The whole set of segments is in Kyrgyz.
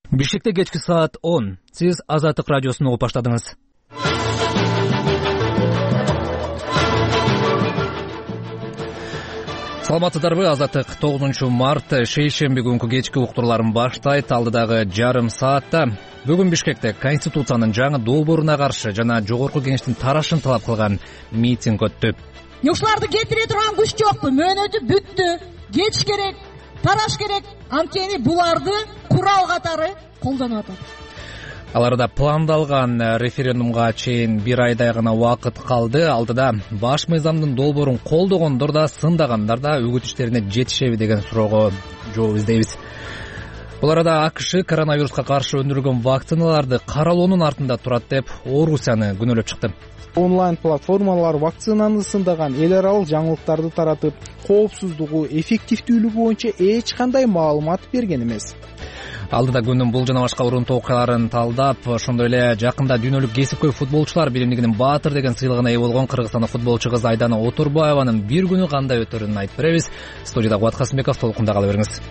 Бишкекте кечки саат 10. Сиз Азаттык радиосун угуп баштадыңыз. Саламатсыздарбы? Азаттык 9-март шейшемби күнкү кечки уктурларын баштайт. Алдыдагы жарым саатта бүгүн Бишкекте Конституциянын жаңы долбооруна каршы жана жогорку кеңештин тарашын талап кылган митинг өттү. Ушуларды кетире турган күч жокпу. Мөөнөтү бүттү. Кетиш керек, тараш керек. Анткени буларды курал катары колдонуп атат. Аларда пландалган референдумга чейин бир айдай гана убакыт калды. Алдыда баш мыйзамдын долбоорун колдогондор да, сындагандар да үгүт иштерине жетишеби деген суроого жооп издейбиз. Бул арада АКШ коронавируска каршы өндүрүлгөн вакциналарды каралоонун артында турат деп Орусияны күнөөлөп чыкты. Онлайн платформалар вакцинаны сындаган эл аралык жаңылыктарды таратып, коопсуздугу, эффективдүүлүгү боюнча эч кандай маалымат берген эмес. Алдыда күндүн бул жана башка урунтуу окуяларын талдап, ошондой эле жакында дүйнөлүк кесипкөй футболчулар биримдигинин баатыр деген сыйлыгына ээ болгон кыргызстандык футболчу кыз Айдана Отурбаеванын бир күнү кандай өтөрүнүн айтып беребиз. Студияда Кубат Касымбеков, толкунда кала бериңиз.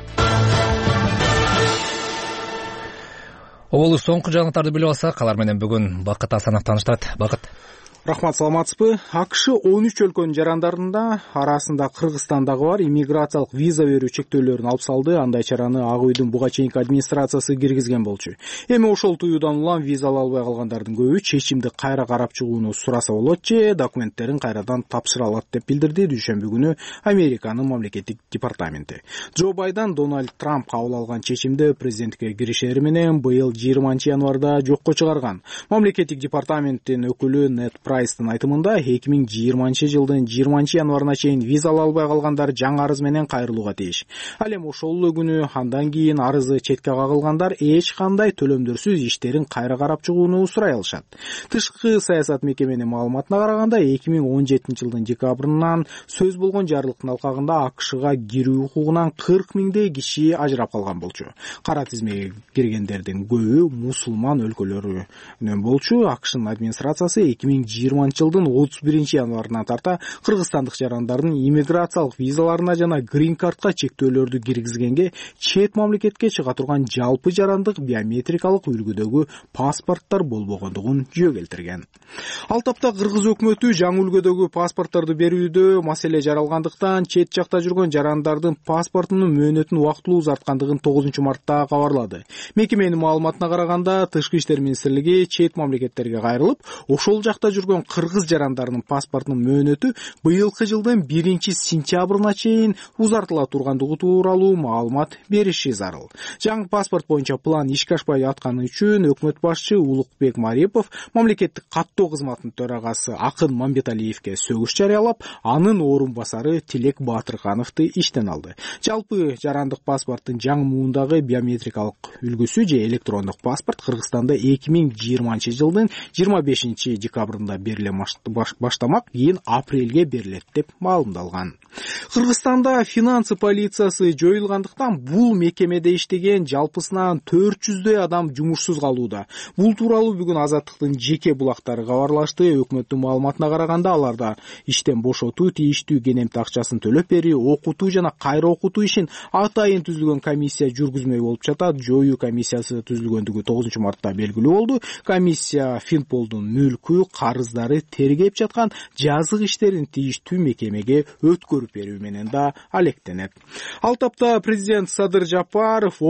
Оболу соңку жаңылыктарды билип алсак, алар менен бүгүн Бакыт Асанов тааныштырат. Бакыт. Рахмат, саламатсызбы? АКШ 13 өлкөнүн жарандарында арасында Кыргызстандагы бар иммиграциялык виза берүү чектөөлөрүн алып салды. Андай чараны Ак үйдүн буга чейинки администрациясы киргизген болчу. Эми ошол туюудан улам виза ала албай калгандардын көбү чечимди кайра карап чыгууну сураса болот же документтерин кайрадан тапшыра алат деп билдирди дүйшөмбү күнү Американын мамлекеттик департаменти. Джо Байден Дональд Трамп кабыл алган чечимди президенттикке киришери менен быйыл 20-январда жокко чыгарган. Мамлекеттик департаменттин өкүлү Нет Прайстын айтымында 2020-жылдын 20-январына чейин виза ала албай калгандар жаңы арыз менен кайрылууга тийиш. Ал эми ошол эле күнү андан кийин арызы четке кагылгандар эч кандай төлөмдөрсүз иштерин кайра карап чыгууну сурай алышат. Тышкы саясат мекеменин маалыматына караганда 2017-жылдын декабрынан сөз болгон жарлыктын алкагында АКШга кирүү укугунан 40 миңдей киши ажырап калган болчу. Кара тизмеге киргендердин көбү мусулман өлкөлөрүнөн болчу. АКШнын администрациясы 2020-жылдын 31-январынан тарта кыргызстандык жарандардын иммиграциялык визаларына жана грин картка чектөөлөрдү киргизгенге чет мамлекетке чыга турган жалпы жарандык биометрикалык үлгүдөгү паспорттор болбогондугун жөө келтирген. Ал тапта кыргыз өкмөтү жаңы үлгүдөгү паспортторду берүүдө маселе жаралгандыктан чет жакта жүргөн жарандардын паспортунун мөөнөтүн убактылуу узарткандыгын 9-мартта кабарлады. Мекеменин маалыматына караганда, Тышкы иштер министрлиги чет мамлекеттерге кайрылып, ошол жакта жүргөн кыргыз жарандарынын паспортунун мөөнөтү быйылкы жылдын 1-сентябрына чейин узартыла тургандыгы тууралуу маалымат бериши зарыл. Жаңы паспорт боюнча план ишке ашпай атканы үчүн өкмөт башчы Улукбек Марипов мамлекеттик каттоо кызматынын төрагасы Акын Мамбеталиевке сөгүш жарыялап, анын орун басары Тилек Батырхановду иштен алды. Жалпы жарандык паспорттун жаңы муундагы биометрикалык үлгүсү же электрондук паспорт Кыргызстанда 2020-жылдын 25-декабрында бериле баштамак, кийин апрелге берилет деп маалымдалган. Кыргызстанда финансы полициясы жоюлгандыктан бул мекемеде иштеген жалпысынан 400дөй адам жумушсуз калууда. Бул тууралуу бүгүн Азаттыктын жеке булактары кабарлашты. Өкмөттүн маалыматына караганда, аларда иштен бошотуу, тийиштүү кенемти акчасын төлөп берүү, окутуу жана кайра окутуу ишин атайын түзүлгөн комиссия жүргүзмөй болуп жатат. Жоюу комиссиясы түзүлгөндүгү 9-мартта белгилүү болду. Комиссия Финполдун мүлкү, карыздары тергеп жаткан жазык иштерин тийиштүү мекемеге өткөрүп берүү менен да алектенет. Ал тапта президент Садыр Жапаров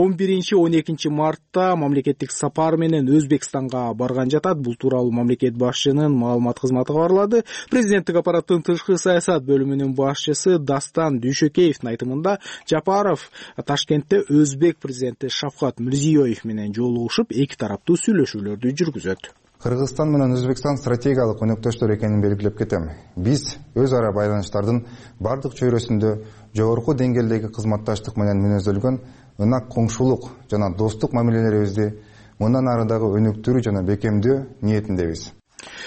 11-12 мамлекеттик сапар менен Өзбекстанга барган жатат. Бул тууралуу мамлекет башчынын маалымат кызматы кабарлады. Президенттик аппараттын тышкы саясат бөлүмүнүн башчысы Дастан Дүйшөкеевдин айтымында, Жапаров Ташкентте Өзбек президенти Шавкат Мирзиёев менен жолугушуп, эки тараптуу сүйлөшүүлөрдү жүргүзөт. Кыргызстан менен Өзбекстан стратегиялык өнөктөштөр экенин белгилеп кетем. Биз өз ара байланыштардын бардык чөйрөсүндө жогорку деңгээлдеги кызматташтык менен мүнөздөлгөн ынак коңшулук жана достук мамилелерибизди мындан ары дагы өнүктүрүү жана бекемдөө ниетиндебиз.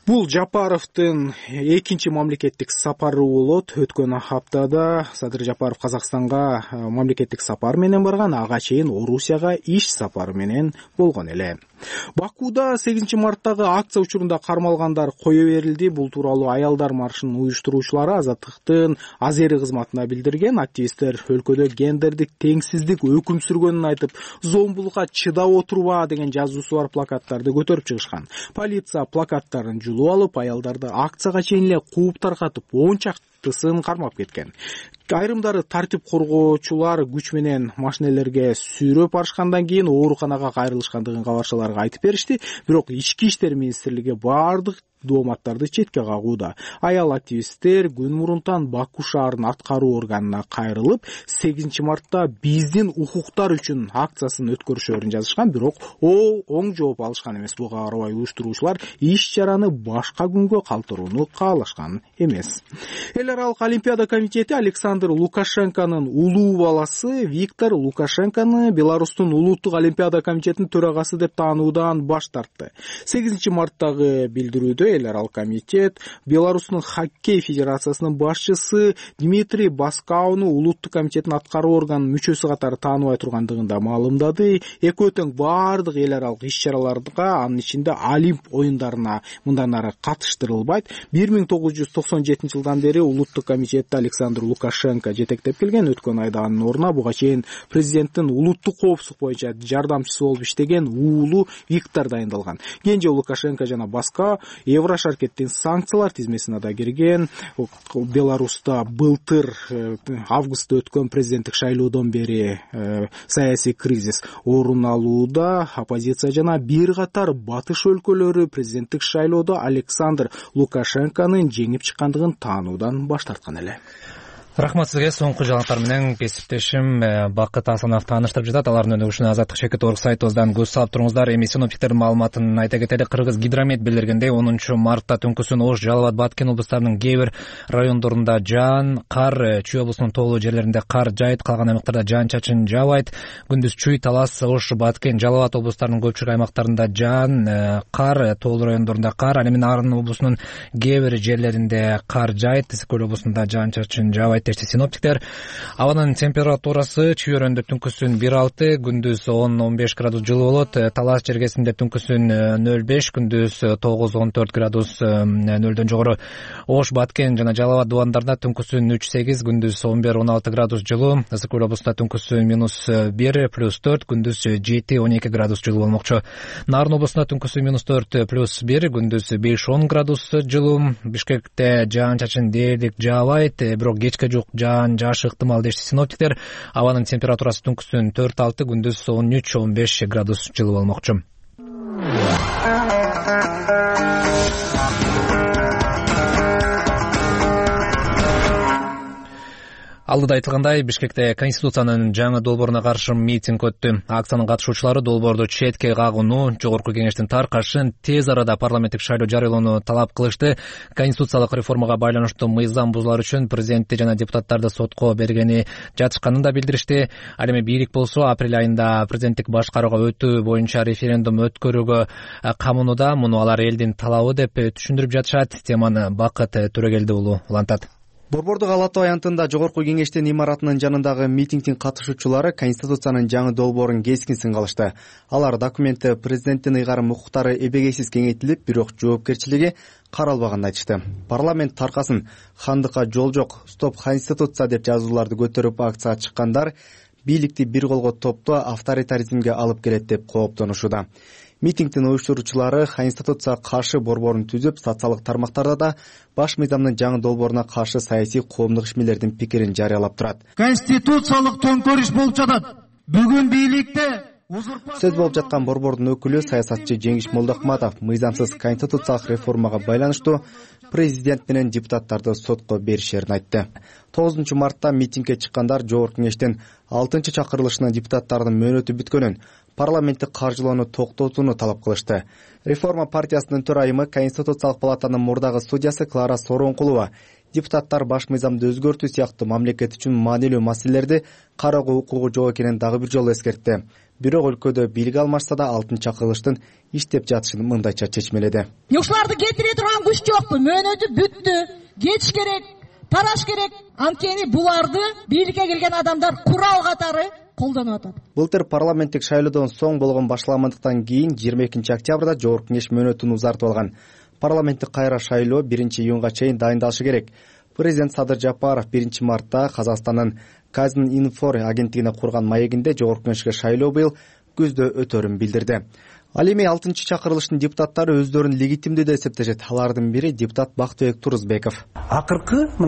Бул Жапаровдун экинчи мамлекеттик сапары болот. Өткөн аптада Садыр Жапаров Казакстанга мамлекеттик сапар менен барган, ага чейин Орусияга иш сапары менен болгон эле. Бакуда 8 марттагы акция учурунда кармалгандар кое берилди. Бул тууралуу аялдар маршынын уюштуруучулары Азаттыктын Азери кызматына билдирген. Активисттер өлкөдө гендердик теңсиздик өкүм сүргөнүн айтып, зомбулукка чыдап отурба деген жазуусу бар плакаттарды көтөрүп чыгышкан. Полиция плакаттарын жулуп алып, аялдарды акцияга чейин эле кууп таркатып, 10 чактысын кармап кеткен. Айрымдары тартип коргоочулар күч менен машинелерге сүйрөп барышкандан кийин ооруканага кайрылышкандыгын кабарчыларга айтып беришти. Бирок Ички иштер министрлиги бардык дооматтарды четке кагууда. Аял активисттер күн мурунтан Баку шаарынын аткаруу органына кайрылып, 8 мартта биздин укуктар үчүн акциясын өткөрүшөрүн жазышкан, бирок оң жооп алышкан эмес. Буга карабай уюштуруучулар иш чараны башка күнгө калтырууну каалашкан эмес. Эл аралык олимпиада комитети Александр Лукашенконун улуу баласы Виктор Лукашенкону Беларустун улуттук олимпиада комитетинин төрагасы деп таануудан баш тартты. 8 марттагы билдирүүдө эл аралык комитет Беларустун хоккей федерациясынын башчысы Дмитрий Баскауну улуттук комитеттин аткаруу органынын мүчөсү катары тааныбай тургандыгын да маалымдады. Экөө тең бардык эл аралык иш-чараларга, анын ичинде Олимп оюндарына мындан ары катыштырылбайт. 1997 жылдан бери улуттук комитетти Александр Лукашенко жетектеп келген. Өткөн айда анын ордуна буга чейин президенттин улуттук коопсуздук боюнча жардамчысы болуп иштеген уулу Виктор дайындалган. Кенже Лукашенко жана Баска Еврошаркеттин санкциялар тизмесине да кирген. Беларуста былтыр августта өткөн президенттик шайлоодон бери саясий кризис орун алууда. Оппозиция жана бир катар батыш өлкөлөрү президенттик шайлоодо Александр Лукашенконун жеңип чыккандыгын таануудан баш тарткан эле. Рахмат сизге. Соңку жаңылыктар менен кесиптешим Бакыт Асанов тааныштырып жатат. Алардын өнүгүшүнө Азаттык Шекет.орг сайтыбыздан көз салып туруңуздар. Эми синоптиктердин маалыматын айта кетели. Кыргыз гидромет билдиргендей 10 мартта түнкүсүн Ош, Жалал Абад, Баткен облустарынын кээ бир райондорунда жаан, кар, Чүй облусунун тоолуу жерлеринде кар жайыт, калган аймактарда жаан-чачын жаабайт. Күндүз Чүй, Талас, Ош, Баткен, Жалал Абад облустарынын көпчүлүк аймактарында жаан, кар, тоолуу райондорунда кар, ал эми Нарын облусунун кээ бир жерлеринде кар жайыт, Ысык-Көл облусунда жаан-чачын жаабайт. Синоптиктер абанын температурасы Чүй өрөндө түнкүсүн 1-6, күндүз 10-15 градус жылуу болот. Талас жергесинде түнкүсүн 0-5, күндүз 9-14 градус нөлдөн жогору. Ош, Баткен жана Жалал Абад дубандарында түнкүсүн 3-8, күндүз 11-16 градус жылуу. Ысык-Көл облусунда түнкүсүн -1, +4, күндүз 7-12 градус жылуу болмокчу. Нарын облусунда түнкүсүн -4, +1, күндүз 5-10 градус жылуу. Бишкекте жаан-чачын дээрлик жаабайт, бирок кечке жок жаан жаашы ыктымал дешти синоптиктер. Абанын температурасы түнкүсүн 4-6, күндүз 13-15 градус жылуу болмокчу. Алдыда айтылгандай, Бишкекте Конституциянын жаңы долбооруна каршы митинг өттү. Акциянын катышуучулары долбоорду четке кагууну, Жогорку кеңештин таркашын тез арада парламенттик шайлоо жарыялоону талап кылышты. Конституциялык реформага байланыштуу мыйзам бузулар үчүн президентти жана депутаттарды сотко бергени жатышканын да билдиришти. Ал эми бийлик болсо апрель айында президенттик башкарууга өтүү боюнча референдум өткөрүүгө камынууда. Муну алар элдин талабы деп түшүндүрүп жатышат. Теманы Бакыт Төрөгелди уулу улантат. Борбордук Ала Тоо аянтында Жогорку кеңештин имаратынын жанындагы митингдин катышуучулары Конституциянын жаңы долбоорун кескин сынга алышты. Алар документте президенттин ыйгарым укуктары эбегейсиз кеңейтилип, бирок жоопкерчилиги каралбаганын айтышты. Парламент таркасын хандыкка жол жок, стоп Конституция деп жазууларды көтөрүп акцияга чыккандар бийликти бир колго топтоо авторитаризмге алып келет деп кооптонушууда. Митингдин уюштуруучулары Конституцияга каршы борборун түзүп, социалдык тармактарда да баш мыйзамдын жаңы долбооруна каршы саясий коомдук ишмерлердин пикирин жарыялап турат. Конституциялык төңкөрүш болуп жатат. Бүгүн бийликте сөз болуп жаткан борбордун өкүлү саясатчы Жеңиш Молдохматов мыйзамсыз конституциялык реформага байланыштуу президент менен депутаттарды сотко беришерин айтты. 9 мартта митингге чыккандар Жогорку кеңештин 6-чакырылышынын депутаттарынын мөөнөтү бүткөнүн, парламенттик каржылоону токтотууну талап кылышты. Реформа партиясынын төрайымы Конституциялык палатанын мурдагы судьясы Клара Сооронкулова депутаттар баш мыйзамды өзгөртүү сыяктуу мамлекет үчүн маанилүү маселелерди кароого укугу жок экенин дагы бир жолу эскертти. Бирок өлкөдө бийлик алмашса да алтынчы чакырылыштын иштеп жатышын мындайча чечмеледи. Ушуларды кетире турган күч жокпу, мөөнөтү бүттү, кетиш керек, тараш керек. Анткени буларды бийликке келген адамдар курал катары колдонуп атат. Былтыр парламенттик шайлоодон соң болгон башаламандыктан кийин 22 октябрда Жогорку Кеңеш мөөнөтүн узартып алган. Парламенттик кайра шайлоо 1-июнга чейин дайындалышы керек. Президент Садыр Жапаров 1-мартта Казакстандын Казининформ агенттигине курган маегинде Жогорку Кеңешке шайлоо быйыл күздө өтөрүн билдирди. Ал эми 6-чакырылыштын депутаттары өздөрүн легитимдүү деп эсептешет. Алардын бири депутат Бактыбек Турузбеков. Акыркы мына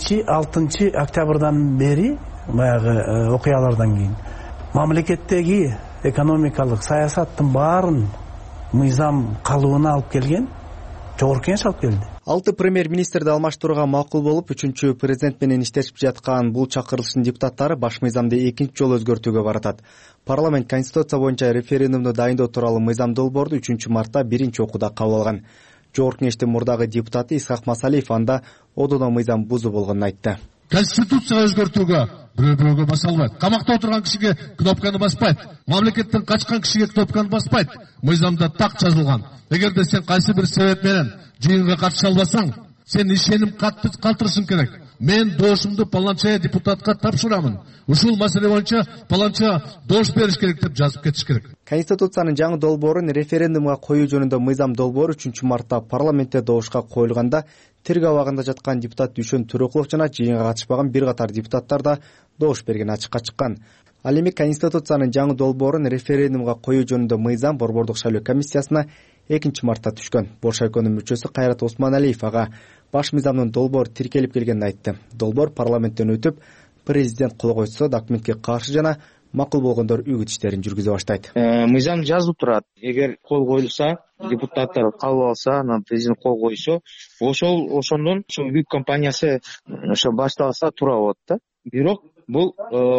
5-6 октябрдан бери баягы окуялардан кийин мамлекеттеги экономикалык саясаттын баарын мыйзам калыбына алып келген Жогорку Кеңеш алып келди. 6 премьер-министрди алмаштырууга макул болуп, 3-чү президент менен иштешип жаткан бул чакырылыштын депутаттары баш мыйзамды экинчи жолу өзгөртүүгө баратат. Парламент Конституция боюнча референдумду дайындоо тууралуу мыйзам долбоорду 3-мартта биринчи окууда кабыл алган. Жогорку Кеңештин мурдагы депутаты Исхак Масалиев анда одоно мыйзам бузуу болгонун айтты. Конституцияга өзгөртүүгө бирөө-бирөөгө баса албайт. Камакта отурган кишиге кнопканы баспайт. Мамлекеттен качкан кишиге кнопканы баспайт. Мыйзамда так жазылган. Эгерде сен кайсы бир себеп менен жыйынга катыша албасаң, сен ишеним калтырышың керек. Мен доошумду паланча депутатка тапшырамын. Ушул маселе боюнча паланча доош бериш керек деп жазып кетиш керек. Конституциянын жаңы долбоорун референдумга коюу жөнүндө мыйзам долбоору 3-мартта парламентте доошка коюлганда тирге абагында жаткан депутат Дүйшөн Төрөкулов жана жыйынга катышпаган бир катар депутаттар да доош берген ачыкка чыккан. Ал эми Конституциянын жаңы долбоорун референдумга коюу жөнүндө мыйзам Борбордук шайлоо комиссиясына 2-мартта түшкөн. Боршайконун мүчөсү Кайрат Осмоналиев ага баш мыйзамдын долбоору тиркелип келгенин айтты. Долбоор парламенттен өтүп, президент кол койсо документке каршы жана макул болгондор үгүт иштерин жүргүзө баштайт. Мыйзам жазылып турат. Эгер кол коюлса, депутаттар кабыл алса, анан президент кол койсо, ошондон бүк компаниясы ошо башталса туура болот да. Бирок бул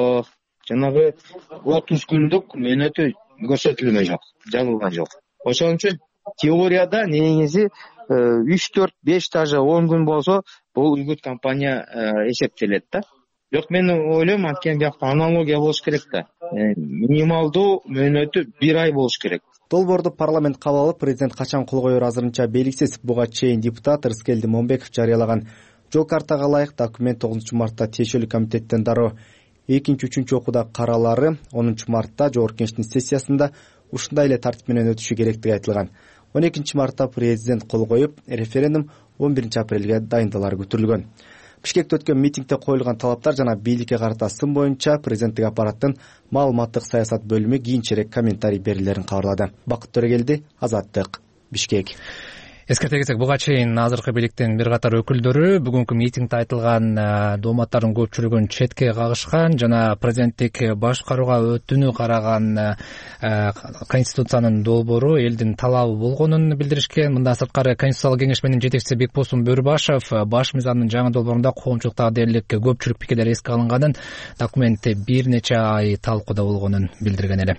жанагы 30 күндүк мөөнөтү көрсөтүлгөн жок, жазылган жок. Ошон үчүн теорияда негизи 3-4-5 даже 10 күн болсо, бул үгүт компания эсептелет да. Бирок мен ойлойм, анткени биякта аналогия болуш керек да. Минималдуу мөөнөтү 1 ай болуш керек. Долбоорду парламент кабыл алып, президент качан кол коёру азырынча белгисиз. Буга чейин депутат Рыскелди Момбеков жарыялаган жол картага ылайык документ 9-мартта тиешелүү комитеттен дароо 2-3 окууда каралары 10-мартта Жогорку Кеңештин сессиясында ушундай эле тартип менен өтүшү керектиги айтылган. 12-мартта президент кол коюп, референдум 11-апрелге дайындалары күтүрүлгөн. Бишкекте өткөн митингде коюлган талаптар жана бийликке карата сын боюнча президенттик аппараттын маалыматтык саясат бөлүмү кийинчерээк комментарий берилерин кабарлады. Бакыт Төрөгелди, Азаттык, Бишкек. Эскерте кетсек, буга чейин азыркы бийликтин бир катар өкүлдөрү бүгүнкү митингде айтылган дооматтардын көпчүлүгүн четке кагышкан жана президенттик башкарууга өтүүнү караган Конституциянын долбоору элдин талабы болгонун билдиришкен. Мындан сырткары Конституциялык кеңеш менен жетекчиси Бекболсун Бөрбашев баш мыйзамдын жаңы долбоорунда коомчулуктагы дээрлик көпчүлүк пикирлер эске алынганын, документте бир нече ай талкууда болгонун билдирген эле.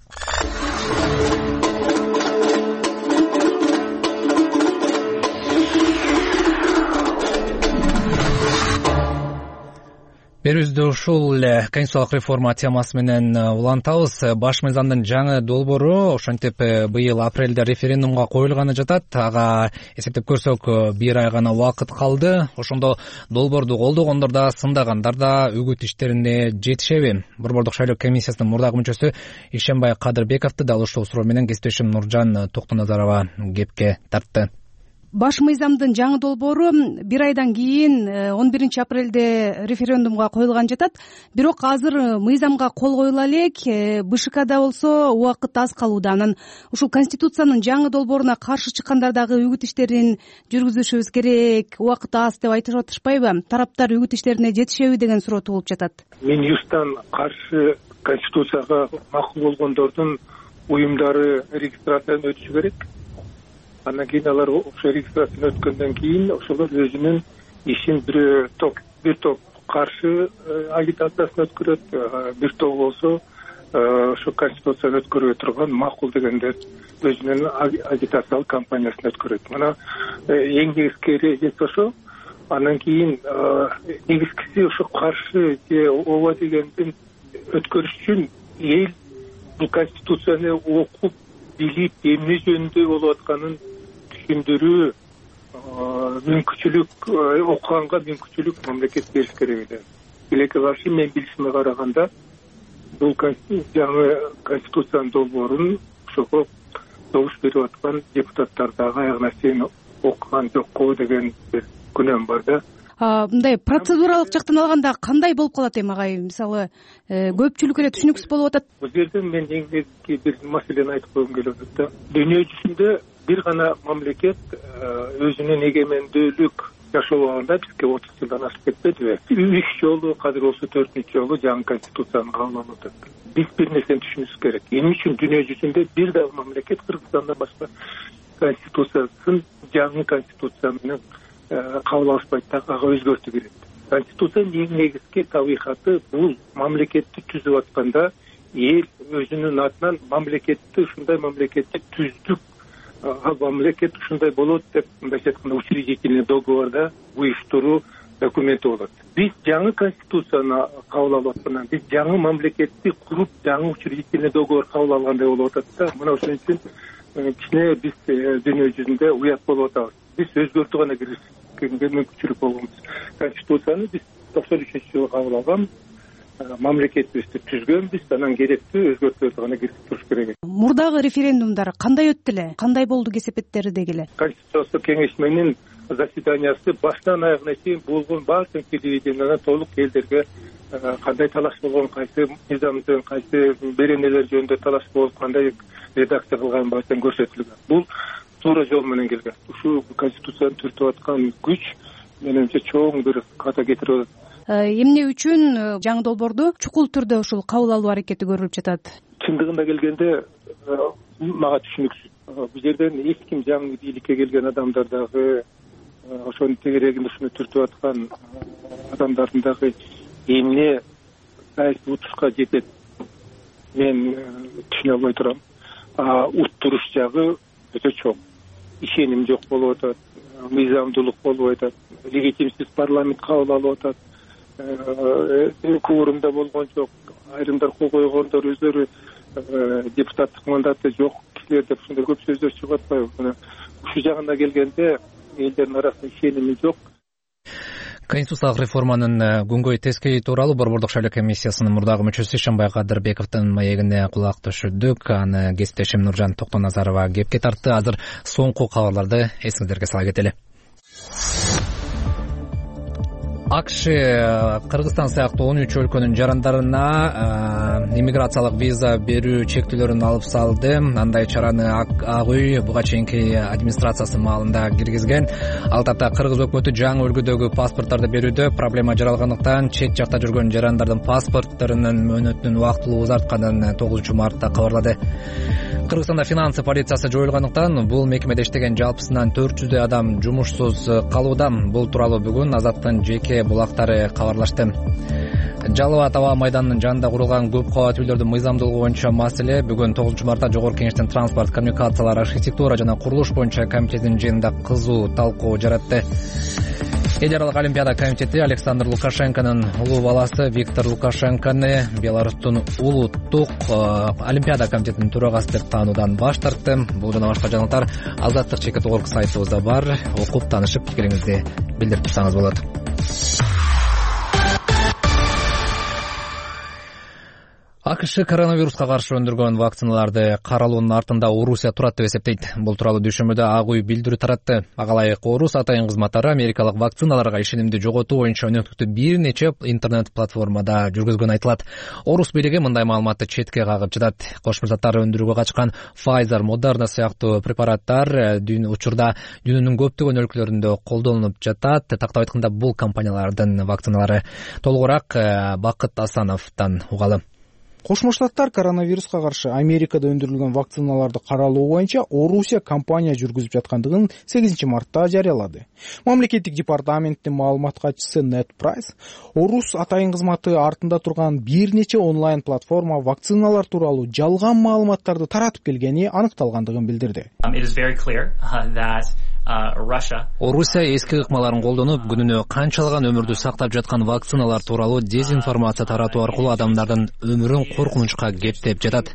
Берүүбүздү ушул конституциялык реформа темасы менен улантабыз. Баш мыйзамдын жаңы долбоору ошентип быйыл апрелде референдумга коюлганы жатат. Ага эсептеп көрсөк, 1 ай гана убакыт калды. Ошондо долбоорду колдогондор да, сындагандар да үгүт иштерине жетишеби? Борбордук шайлоо комиссиясынын мурдагы мүчөсү Ишенбай Кадырбековду дал ушул суроо менен кесиптешим Нуржан Токтоназарова кепке тартты. Баш мыйзамдын жаңы долбоору 1 айдан кийин 11-апрелде референдумга коюлган жатат. Бирок азыр мыйзамга кол коюла элек, БШКда болсо убакыт аз калууда. Анан ушул Конституциянын жаңы долбооруна каршы чыккандар дагы үгүт иштерин жүргүзүшүбүз керек, убакыт аз деп айтып атышпайбы? Тараптар үгүт иштерине жетишеби деген суроо туулуп жатат. Минюстан каршы Конституцияга макул болгондордун уюмдары регистрациядан өтүшү керек. Андан кийин алар ошо регистрациядан өткөндөн кийин ошолор өзүнүн ишин бир топ каршы агитациясын өткөрөт, бир топ болсо ошо Конституцияны өткөрүп турган макул дегендер өзүнүн агитациялык кампаниясын өткөрөт. Мына эң негизги эреже ошо. Андан кийин негизгиси ушу каршы же ооба дегендин өткөрүш үчүн эл бул конституцияны окуп билип эмне жөнүндө болуп атканын түшүндүрүү мүмкүнчүлүк, окуганга мүмкүнчүлүк мамлекет бериш керек эле. Тилекке каршы мен билишиме караганда бул жаңы конституциянын долбоорун ошого добуш берип аткан депутаттар дагы аяк нерсени окуган жокко деген бир күнөөм бар да. Мындай процедуралык жактан алганда кандай болуп калат эми агай? Мисалы, көпчүлүк эле түшүнүксүз болуп атат. Бул жерде мен негизги бир маселени айтып койгум келип атат да. Дүйнө жүзүндө бир гана мамлекет өзүнүн эгемендүүлүк жашообагында бизге 30 жылдан ашып кетпедиби? 3 жолу, азыр болсо 4-үнчү жолу жаңы конституцияны кабыл алып атат. Биз бир нерсени түшүнүшүбүз керек. Эмне үчүн дүйнө жүзүндө бир дагы мамлекет Кыргызстандан башка конституциясын жаңы конституция менен кабыл алышпайт да, ага өзгөртүү керек. Конституциянын эң негизги табигаты бул мамлекетти түзүп атканда эл өзүнүн атынан мамлекетти ушундай мамлекетти түздүк, мамлекет ушундай болот деп мындайча айтканда учредительный договорда уюштуруу документи болот. Биз жаңы конституцияны кабыл алып аткандан биз жаңы мамлекетти куруп, жаңы учредительный договор кабыл алгандай болуп атат да. Мына ошон үчүн кичине биз дүйнө жүзүндө уят болуп атабыз. Биз өзгөртүү гана киргизгенге мүмкүнчүлүк болгонбуз. Конституцияны биз 93-жылы кабыл алган, мамлекетибизди түзгөнбүз, анан керектүү өзгөртүүлөрдү гана киргизип туруш керек. Мурдагы референдумдар кандай өттү эле? Кандай болду кесепеттери дегиле? Конституциялык кеңешменин заседаниясы баштан аягына чейин болгон баардык телевидениялардан толук элдерге кандай талаш болгон, кайсы мыйзамдын, кайсы беренелер жөнүндө талаш болуп, кандай редакция кылган баарын көрсөтүлгөн. Бул туура жол менен келген. Ушу конституцияны түртүп аткан күч менимче чоң бир ката кетирип атат. Эмне үчүн жаңы долбоорду чукул түрдө ушул кабыл алуу аракети көрүлүп жатат? Чындыгында келгенде мага түшүнүксүз. Бул жерден эч ким жаңы бийликке келген адамдар дагы ошонун тегерегинде ушуну түртүп аткан адамдардын дагы эмне кайсы утушка жетет мен түшүнө албай турам. Уттуруш жагы өтө чоң. Ишеним жок болуп атат, мыйзамдуулук болуп атат, легитимсиз парламент кабыл алып атат, кворумда болгон жок, айрымдар кол койгондор өздөрү депутаттык мандаты жок кишилер деп ушундай көп сөздөр чыгып атпайбы? Ушу жагына келгенде элдердин арасында ишеними жок. Конституциялык реформанын күнгөй тескейи тууралуу Борбордук шайлоо комиссиясынын мурдагы мүчөсү Ишенбай Кадырбековдун маегине кулак түшүрдүк. Аны кесиптешим Нуржан Токтоназарова кепке тартты. Азыр соңку кабарларды эсиңиздерге сала кетели. АКШ Кыргызстан сыяктуу 13 өлкөнүн жарандарына иммиграциялык виза берүү чектөөлөрүн алып салды. Андай чараны Ак үй буга чейинки администрациясы маалында киргизген. Ал тапта Кыргыз өкмөтү жаңы үлгүдөгү паспорттарды берүүдө проблема жаралгандыктан чет жакта жүргөн жарандардын паспортторунун мөөнөтүнүн убактылуу узартканын 9 мартта кабарлады. Кыргызстанда финансы полициясы жоюлгандыктан бул мекемеде иштеген жалпысынан 400 адам жумушсуз калууда. Бул тууралуу бүгүн Азаттын жеке булактары кабарлашты. Жалал Абад аба майданынын жанында курулган көп кабат үйлөрдүн мыйзамдуулугу боюнча маселе бүгүн 9 мартта Жогорку Кеңештин транспорт, коммуникациялар, архитектура жана курулуш боюнча комитетинин жыйынында кызуу талкуу жаратты. Эл аралык Олимпиада комитети Александр Лукашенконун улуу баласы Виктор Лукашенкону Беларустун улуттук Олимпиада комитетинин төрагасы деп таануудан баш тартты. Бул жана башка жаңылыктар Азаттык ЧК.org сайтыбызда бар. Окуп таанышып пикириңизди билдирип турсаңыз болот. АКШ коронавируска каршы өндүргөн вакциналарды каралуунун артында Орусия турат деп эсептейт. Бул тууралуу дүйшөмбөдө Ак үй билдирүү таратты. Ага ылайык Орус атайын кызматтары америкалык вакциналарга ишенимди жоготуу боюнча өнөктүктү бир нече интернет платформада жүргүзгөнү айтылат. Орус бийлиги мындай маалыматты четке кагып жатат. Кошмо Штаттар өндүрүүгө качкан Pfizer, Moderna сыяктуу препараттар учурда дүйнөнүн көптөгөн өлкөлөрүндө колдонулуп жатат. Тактап айтканда бул компаниялардын вакциналары. Толугураак Бакыт Асановдон угалы. Кошмо Штаттар коронавируска каршы Америкада өндүрүлгөн вакциналарды каралуу боюнча Орусия компания жүргүзүп жаткандыгын 8 мартта жарыялады. Мамлекеттик департаменттин маалымат катчысы Нед Прайс Орус атайын кызматы артында турган бир нече онлайн платформа вакциналар тууралуу жалган маалыматтарды таратып келгени аныкталгандыгын билдирди. It is very clear that Орусия эски ыкмаларын колдонуп, күнүнө канчалган өмүрдү сактап жаткан вакциналар тууралуу дезинформация таратуу аркылуу адамдардын өмүрүн коркунучка кептеп жатат.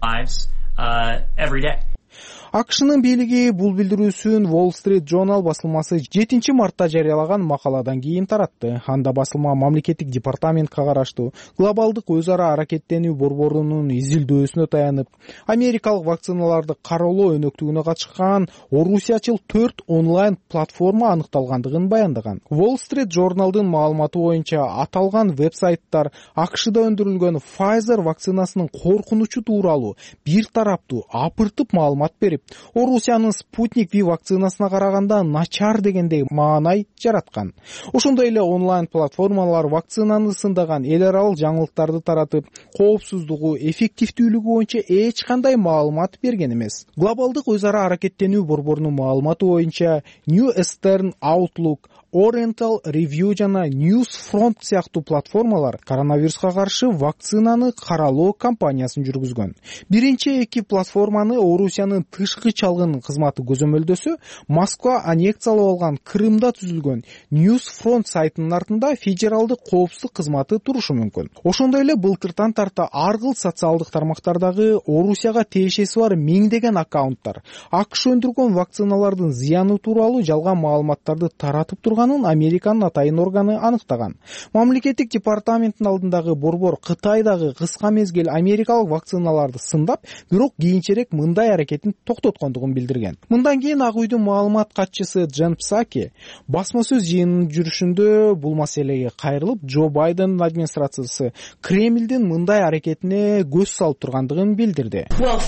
АКШнын бийлиги бул билдирүүсүн Wall Street Journal басылмасы 7 мартта жарыялаган макаладан кийин таратты. Анда басылма мамлекеттик департаментке караштуу глобалдык өз ара аракеттенүү борборунун изилдөөсүнө таянып, америкалык вакциналарды кароолоо өнөктүгүнө катышкан орусиячыл 4 онлайн платформа аныкталгандыгын баяндаган. Wall Street Journal'дын маалыматы боюнча аталган вебсайттар АКШда өндүрүлгөн Pfizer вакцинасынын коркунучу тууралуу бир тараптуу апыртып маалымат берип, Орусиянын Спутник V вакцинасына караганда начар дегендей маанай жараткан. Ошондой эле онлайн платформалар вакцинаны сындаган эл аралык жаңылыктарды таратып, коопсуздугу, эффективдүүлүгү боюнча эч кандай маалымат берген эмес. Глобалдык өз ара аракеттенүү борборунун маалыматы боюнча New Eastern Outlook, Oriental Review жана Newsfront сыяктуу платформалар коронавируска каршы вакцинаны каралоо кампаниясын жүргүзгөн. Биринчи эки платформаны Орусиянын тышкы чалгын кызматы көзөмөлдөсө, Москва аннексиялап алган Крымда түзүлгөн Newsfront сайтынын артында федералдык коопсуздук кызматы турушу мүмкүн. Ошондой эле былтыртан тарта ар кыл социалдык тармактардагы Орусияга тиешеси бар миңдеген аккаунттар АКШ өндүргөн вакциналардын зыяны тууралуу жалган маалыматтарды таратып турганын Американын атайын органы аныктаган. Мамлекеттик департаменттин алдындагы борбор Кытайдагы кыска мезгил америкалык вакциналарды сындап, бирок кийинчерээк мындай аракетин токтоткондугун билдирген. Мындан кийин Ак үйдүн маалымат катчысы Джен Псаки басма сөз жыйынынын жүрүшүндө бул маселеге кайрылып, Джо Байдендин администрациясы Кремлдин мындай аракетине көз салып тургандыгын билдирди.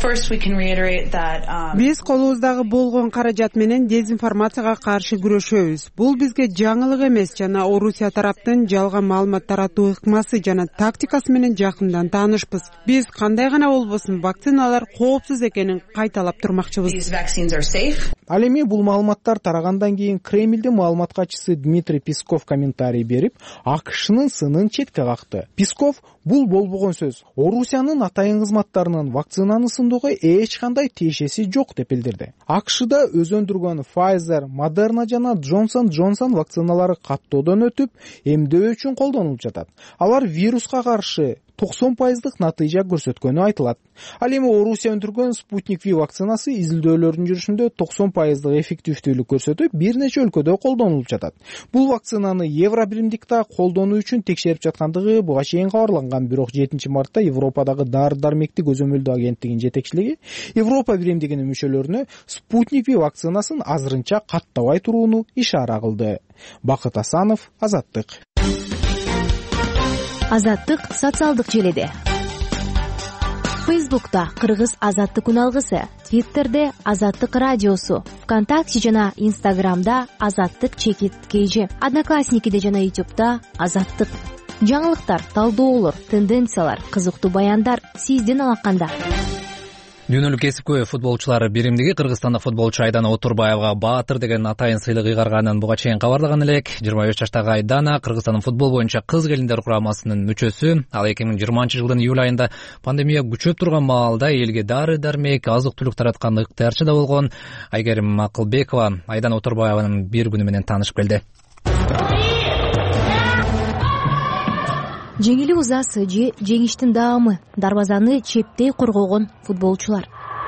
Биз колубуздагы болгон каражат менен дезинформацияга каршы күрөшөбүз. Бул бизге жаңылык эмес жана Орусия тараптын жалган маалымат таратуу ыкмасы жана тактикасы менен жакындан таанышпыз. Биз кандай гана болбосун вакциналар коопсуз экенин кайталап турмакчыбыз. Ал эми бул маалыматтар тарагандан кийин Кремлдин маалымат катчысы Дмитрий Песков комментарий берип, АКШнын сынын четке какты. Песков бул болбогон сөз. Орусиянын атайын кызматтарынын вакцинаны сындоого эч кандай тиешеси жок деп билдирди. АКШда өз өндүргөн Pfizer, Moderna жана Johnson вакциналары каттоодон өтүп, эмдөө үчүн колдонулуп жатат. Алар вируска каршы 90% натыйжа көрсөткөнү айтылат. Ал эми Орусия өндүргөн Спутник V вакцинасы изилдөөлөрдүн жүрүшүндө 90% эффективдүүлүк көрсөтүп, бир нече өлкөдө колдонулуп жатат. Бул вакцинаны Евро биримдикте колдонуу үчүн текшерип жаткандыгы буга чейин кабарланган, бирок 7 мартта Европадагы дары-дармекти көзөмөлдөө агенттигинин жетекчилиги Европа биримдигинин мүчөлөрүнө Спутник V вакцинасын азырынча каттабай турууну ишара кылды. Бакыт Асанов, Азаттык. Азаттык социалдык желеде. Фейсбукта Кыргыз Азаттык үналгысы, Твиттерде Азаттык радиосу, ВКонтакте жана Инстаграмда Азаттык _KG, Одноклассникиде жана Ютубта Азаттык. Жаңылыктар, талдоолор, тенденциялар, кызыктуу баяндар сиздин алаканда. Дүйнөлүк кесипкөй футболчулар биримдиги Кыргызстандык футболчу Айдана Отурбаевга Баатыр деген атайын сыйлык ыйгарганын буга чейин кабарлаган элек. 23 жаштагы Айдана Кыргызстандын футбол боюнча кыз келиндер курамасынын мүчөсү. Ал 2020 жылдын июль айында пандемия күчөп турган маалда элге дары-дармек, азык-түлүк тараткан ыктыярчы да болгон. Айгерим Акылбекова Айдана Отурбаеванын бир күнү менен таанышып келди. Жеңили узасы же жеңиштин даамы, дарбазаны чептей коргогон футболчулар.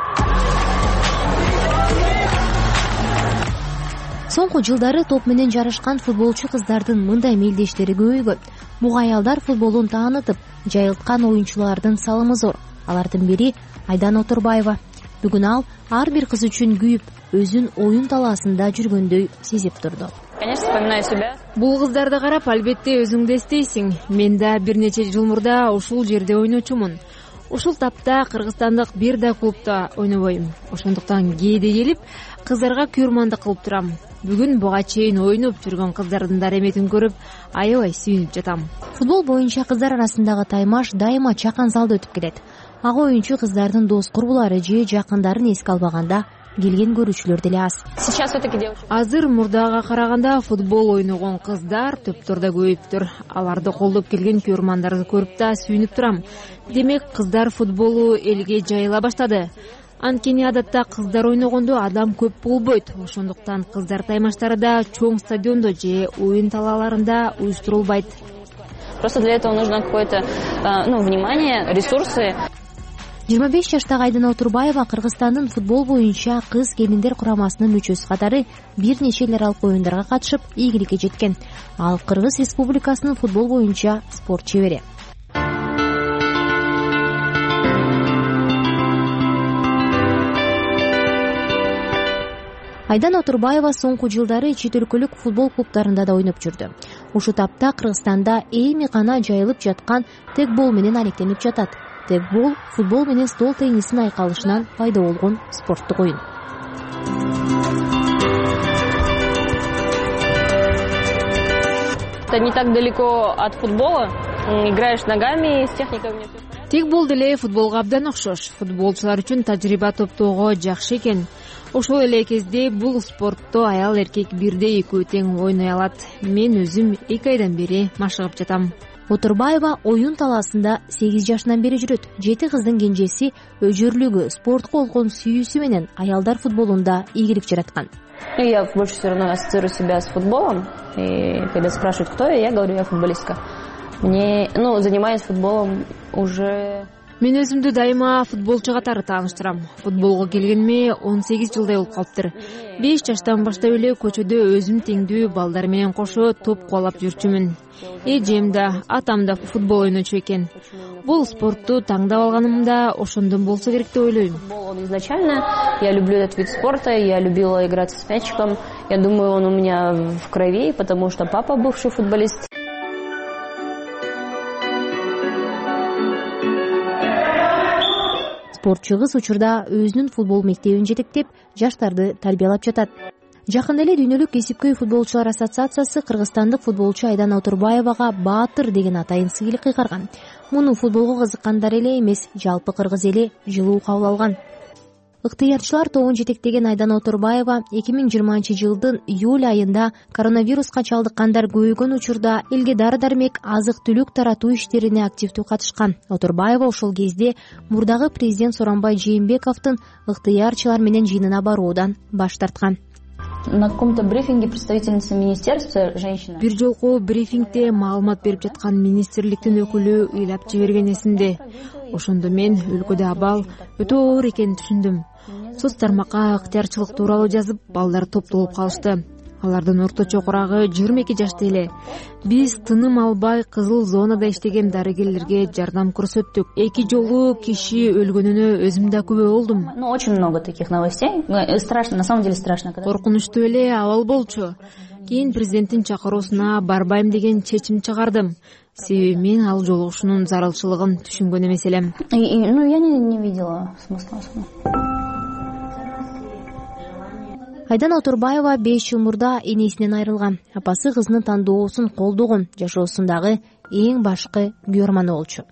Соңку жылдары топ менен жарышкан футболчу кыздардын мындай мелдештери көбөйгөн. Буга аялдар футболун таанытып, жайылткан оюнчулардын салымы зор. Алардын бири Айдана Отурбаева. Бүгүн ал ар бир кыз үчүн күйүп, өзүн оюн талаасында жүргөндөй сезип турду. Бул кыздарды карап, албетте өзүңдү эстейсиң. Мен да бир нече жыл мурда ушул жерде ойночумун. Ушул тапта кыргызстандык бир да клубда ойнобойм. Ошондуктан кээде келип, кыздарга күйөрмандык кылып турам. Бүгүн буга чейин ойноп жүргөн кыздардын дареметин көрүп, аябай сүйүнүп жатам. Футбол боюнча кыздар арасындагы таймаш дайыма чакан залда өтүп келет. Ага оюнчу кыздардын дос курбулары же жакындарын эске албаганда келген көрүүчүлөр деле аз. Азыр мурдага караганда футбол ойногон кыздар төптөрдө көбөйүптүр. Аларды колдоп келген көрмандарды көрүп да сүйүнүп турам. Демек, кыздар футболу элге жайыла баштады. Анткени адатта кыздар ойногондо адам көп болбойт, ошондуктан кыздар таймаштары чоң стадиондо же оюн талааларында уюштурулбайт. Просто для этого нужно какое-то внимание, ресурсы. 25 жаштагы Айдана Отурбаева Кыргызстандын футбол боюнча кыз келиндер курамасынын мүчөсү катары бир нече эл аралык оюндарга катышып, ийгиликке жеткен. Ал Кыргыз Республикасынын футбол боюнча спорт чебери. Айдана Отурбаева соңку жылдары чет өлкөлүк футбол клубтарында да ойноп жүрдү. Ушул тапта Кыргызстанда эми гана жайылып жаткан тегбол менен алектенип жатат. Тегбол футбол менен стол теннисин айкалышынан пайда болгон спорттук оюн. Это не так далеко от футбола. Играешь ногами, с техникой у меня. Тегбол деле футболго абдан окшош. Футболчулар үчүн тажрыйба топтоого жакшы экен. Ошол эле кезде бул спортто аял эркек бирдей экөө тең ойной алат. Мен өзүм 2 айдан бери машыгып жатам. Отурбаева оюн талаасында 8 жашынан бери жүрөт. 7 кыздын кенжеси өжөрлүгү, спортко болгон сүйүүсү менен аялдар футболунда ийгилик жараткан. Я больше все равно ассоциирую себя с футболом. И когда спрашивают, кто я говорю, я футболистка. Занимаюсь футболом уже... Мен өзүмдү дайыма футболчу катары тааныштырам. Футболго келгениме 18 жылдай болуп калыптыр. 5 жаштан баштап эле көчөдө өзүм теңдүү балдар менен кошо топ кубалап жүрчүмүн. Эжем да, атам да футбол ойночу экен. Бул спортту таңдап алганымда ошондон болсо керек деп ойлойм. Изначально я люблю этот вид спорта, я любила играть с мячиком. Я думаю, он у меня в крови, потому что папа бывший футболист. Спортчу кыз учурда өзүнүн футбол мектебин жетектеп, жаштарды тарбиялап жатат. Жакында эле Дүйнөлүк кесипкөй футболчулар ассоциациясы кыргызстандык футболчу Айдана Отурбаевага Баатыр деген атайын сыйлык кыйгарган. Муну футболго кызыккандар эле эмес, жалпы кыргыз эли жылуу кабыл алган. Ыктыярчылар тобун жетектеген Айдана Отурбаева 2020 жылдын июль айында коронавируска чалдыккандар көбөйгөн учурда элге дары-дармек, азык-түлүк таратуу иштерине активдүү катышкан. Отурбаева ошол кезде мурдагы президент Сооронбай Жээнбековдун ыктыярчылар менен жыйынына баруудан баш тарткан. На каком-то брифинге представительница министерства женщина. Бир жолку брифингде маалымат берип жаткан министрликтин өкүлү ыйлап жиберген эсимде. Ошондо мен өлкөдө абал өтө оор экенин түшүндүм. Соц тармакка ыктыярчылык тууралуу жазып, балдар топтолуп калышты. Алардын орточо курагы 22 жашта эле. Биз тыным албай кызыл зонада иштеген дарыгерлерге жардам көрсөттүк. 2 жолу киши өлгөнүнө өзүм да күбө болдум. Очень много таких новостей. Страшно, на самом деле страшно. Коркунучтуу эле абал болчу. Кийин президенттин чакыруусуна барбайм деген чечим чыгардым. Себеби мен ал жолугушуунун зарылчылыгын түшүнгөн эмес элем. Я не видела смысла. Айдана Отурбаева 5 жыл мурда энесинен айрылган. Апасы кызынын тандоосун колдогон, жашоосундагы эң башкы күйөрманы болчу.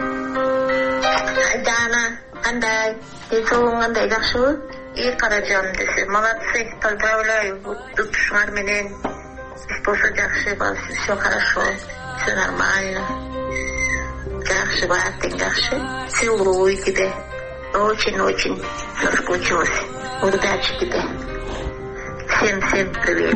Айдана, кандай? Денсаулыгың кандай, жакшыбы? Каражам десе, молодцы, поздравляю. Утушуңар менен иш болсо жакшы, все хорошо, все нормально. Жакшы, баатың жакшы. Целую тебе. Очень-очень соскучилась. Удачи тебе. Всем привет.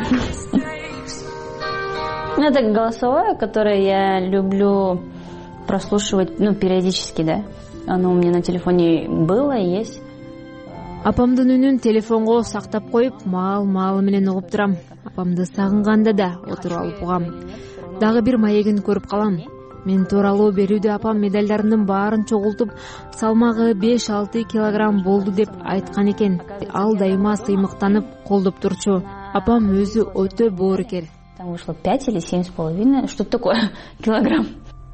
Это голосовое, которое я люблю прослушивать, периодически, да. Оно у меня на телефоне было и есть. Апамдын үнүн телефонго сактап коюп, маал менен угуп турам. Апамды сагынганда да отуруп алып угам. Дагы бир маегин көрүп калам. Мен тууралуу берүүдө апам медальдарымдын баарын чогултуп, салмагы 5-6 килограмм болду деп айткан экен. Ал дайыма сыймыктанып, колдоп турчу. Апам өзү өтө боорукер. Там вышло 5 или 7,5, что такое килограмм.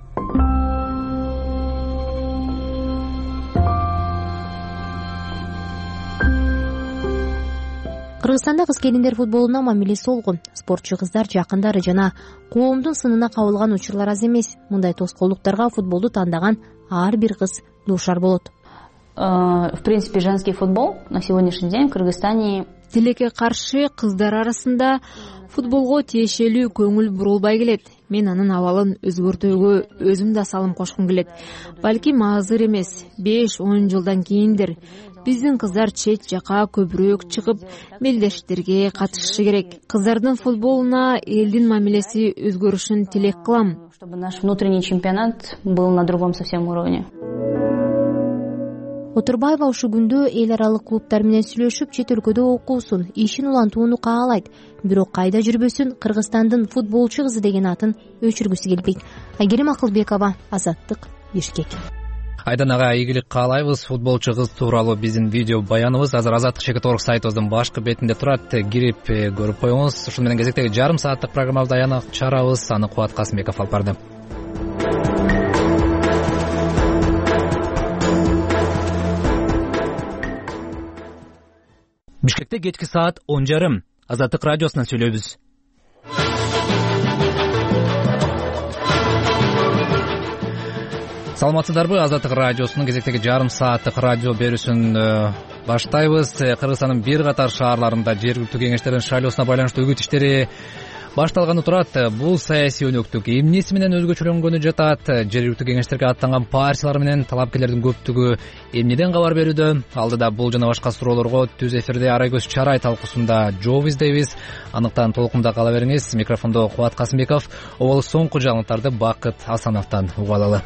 Кыргызстанда кыз келиндер футболуна мамилеси болгон. Спортчу кыздар жакындары жана коомдун сынына кабылган учурлар аз эмес. Мындай тоскоолдуктарга футболду тандаган ар бир кыз дуушар болот. В принципе, женский футбол на сегодняшний день в Кыргызстане... Тилекке каршы кыздар арасында футболго тиешелүү көңүл бурулбай келет. Мен анын абалын өзгөртүүгө өзүм да салым кошкум келет. Балким азыр эмес, 5-10 жылдан кийиндир. биздин кыздар чет жака көбүрөөк чыгып мелдештерге катышышы керек. Кыздардын футболуна элдин мамилеси өзгөрүшүн тилек кылам. Чтобы наш внутренний чемпионат был на другом совсем уровне. Отурбаева ушул күндө эл аралык клубтар менен сүйлөшүп, чет өлкөдө окуусун, ишин улантууну каалайт. Бирок кайда жүрбөсүн, Кыргызстандын футболчу кызы деген атын өчүргүсү келбейт. Айгерим Акылбекова, Азаттык, Бишкек. Айдан ага ийгилик каалайбыз. Футболчу кыз тууралуу биздин видео баяныбыз азыр Азаттык.org сайтыбыздын башкы бетинде турат. Кирип көрүп коюңуз. Ушун менен кезектеги жарым сааттык программабызды аянга чыгарабыз. Аны Кубат Касымбеков алып барды. Бишкекте кечки саат 10:30. Азаттык радиосунан сүйлөйбүз. Саламатсыздарбы? Азаттык радиосунун кезектеги жарым сааттык радио берүүсүн баштайбыз. Кыргызстандын бир катар шаарларында жергиликтүү кеңештердин шайлоосуна байланыштуу үгүт иштери башталганы турат. Бул саясий өнөктүк эмнеси менен өзгөчөлөнгөнү жатат? Жергиликтүү кеңештерге аттанган партиялар менен талапкерлердин көптүгү эмнеден кабар берүүдө? Алдыда бул жана башка суроолорго түз эфирде Арайкөз Чарай талкуусунда жооп издейбиз. Аныктан толкунда кала бериңиз. Микрофондо Кубат Касымбеков. Обол соңку жаңылыктарды Бакыт Асановдон угуп алалы.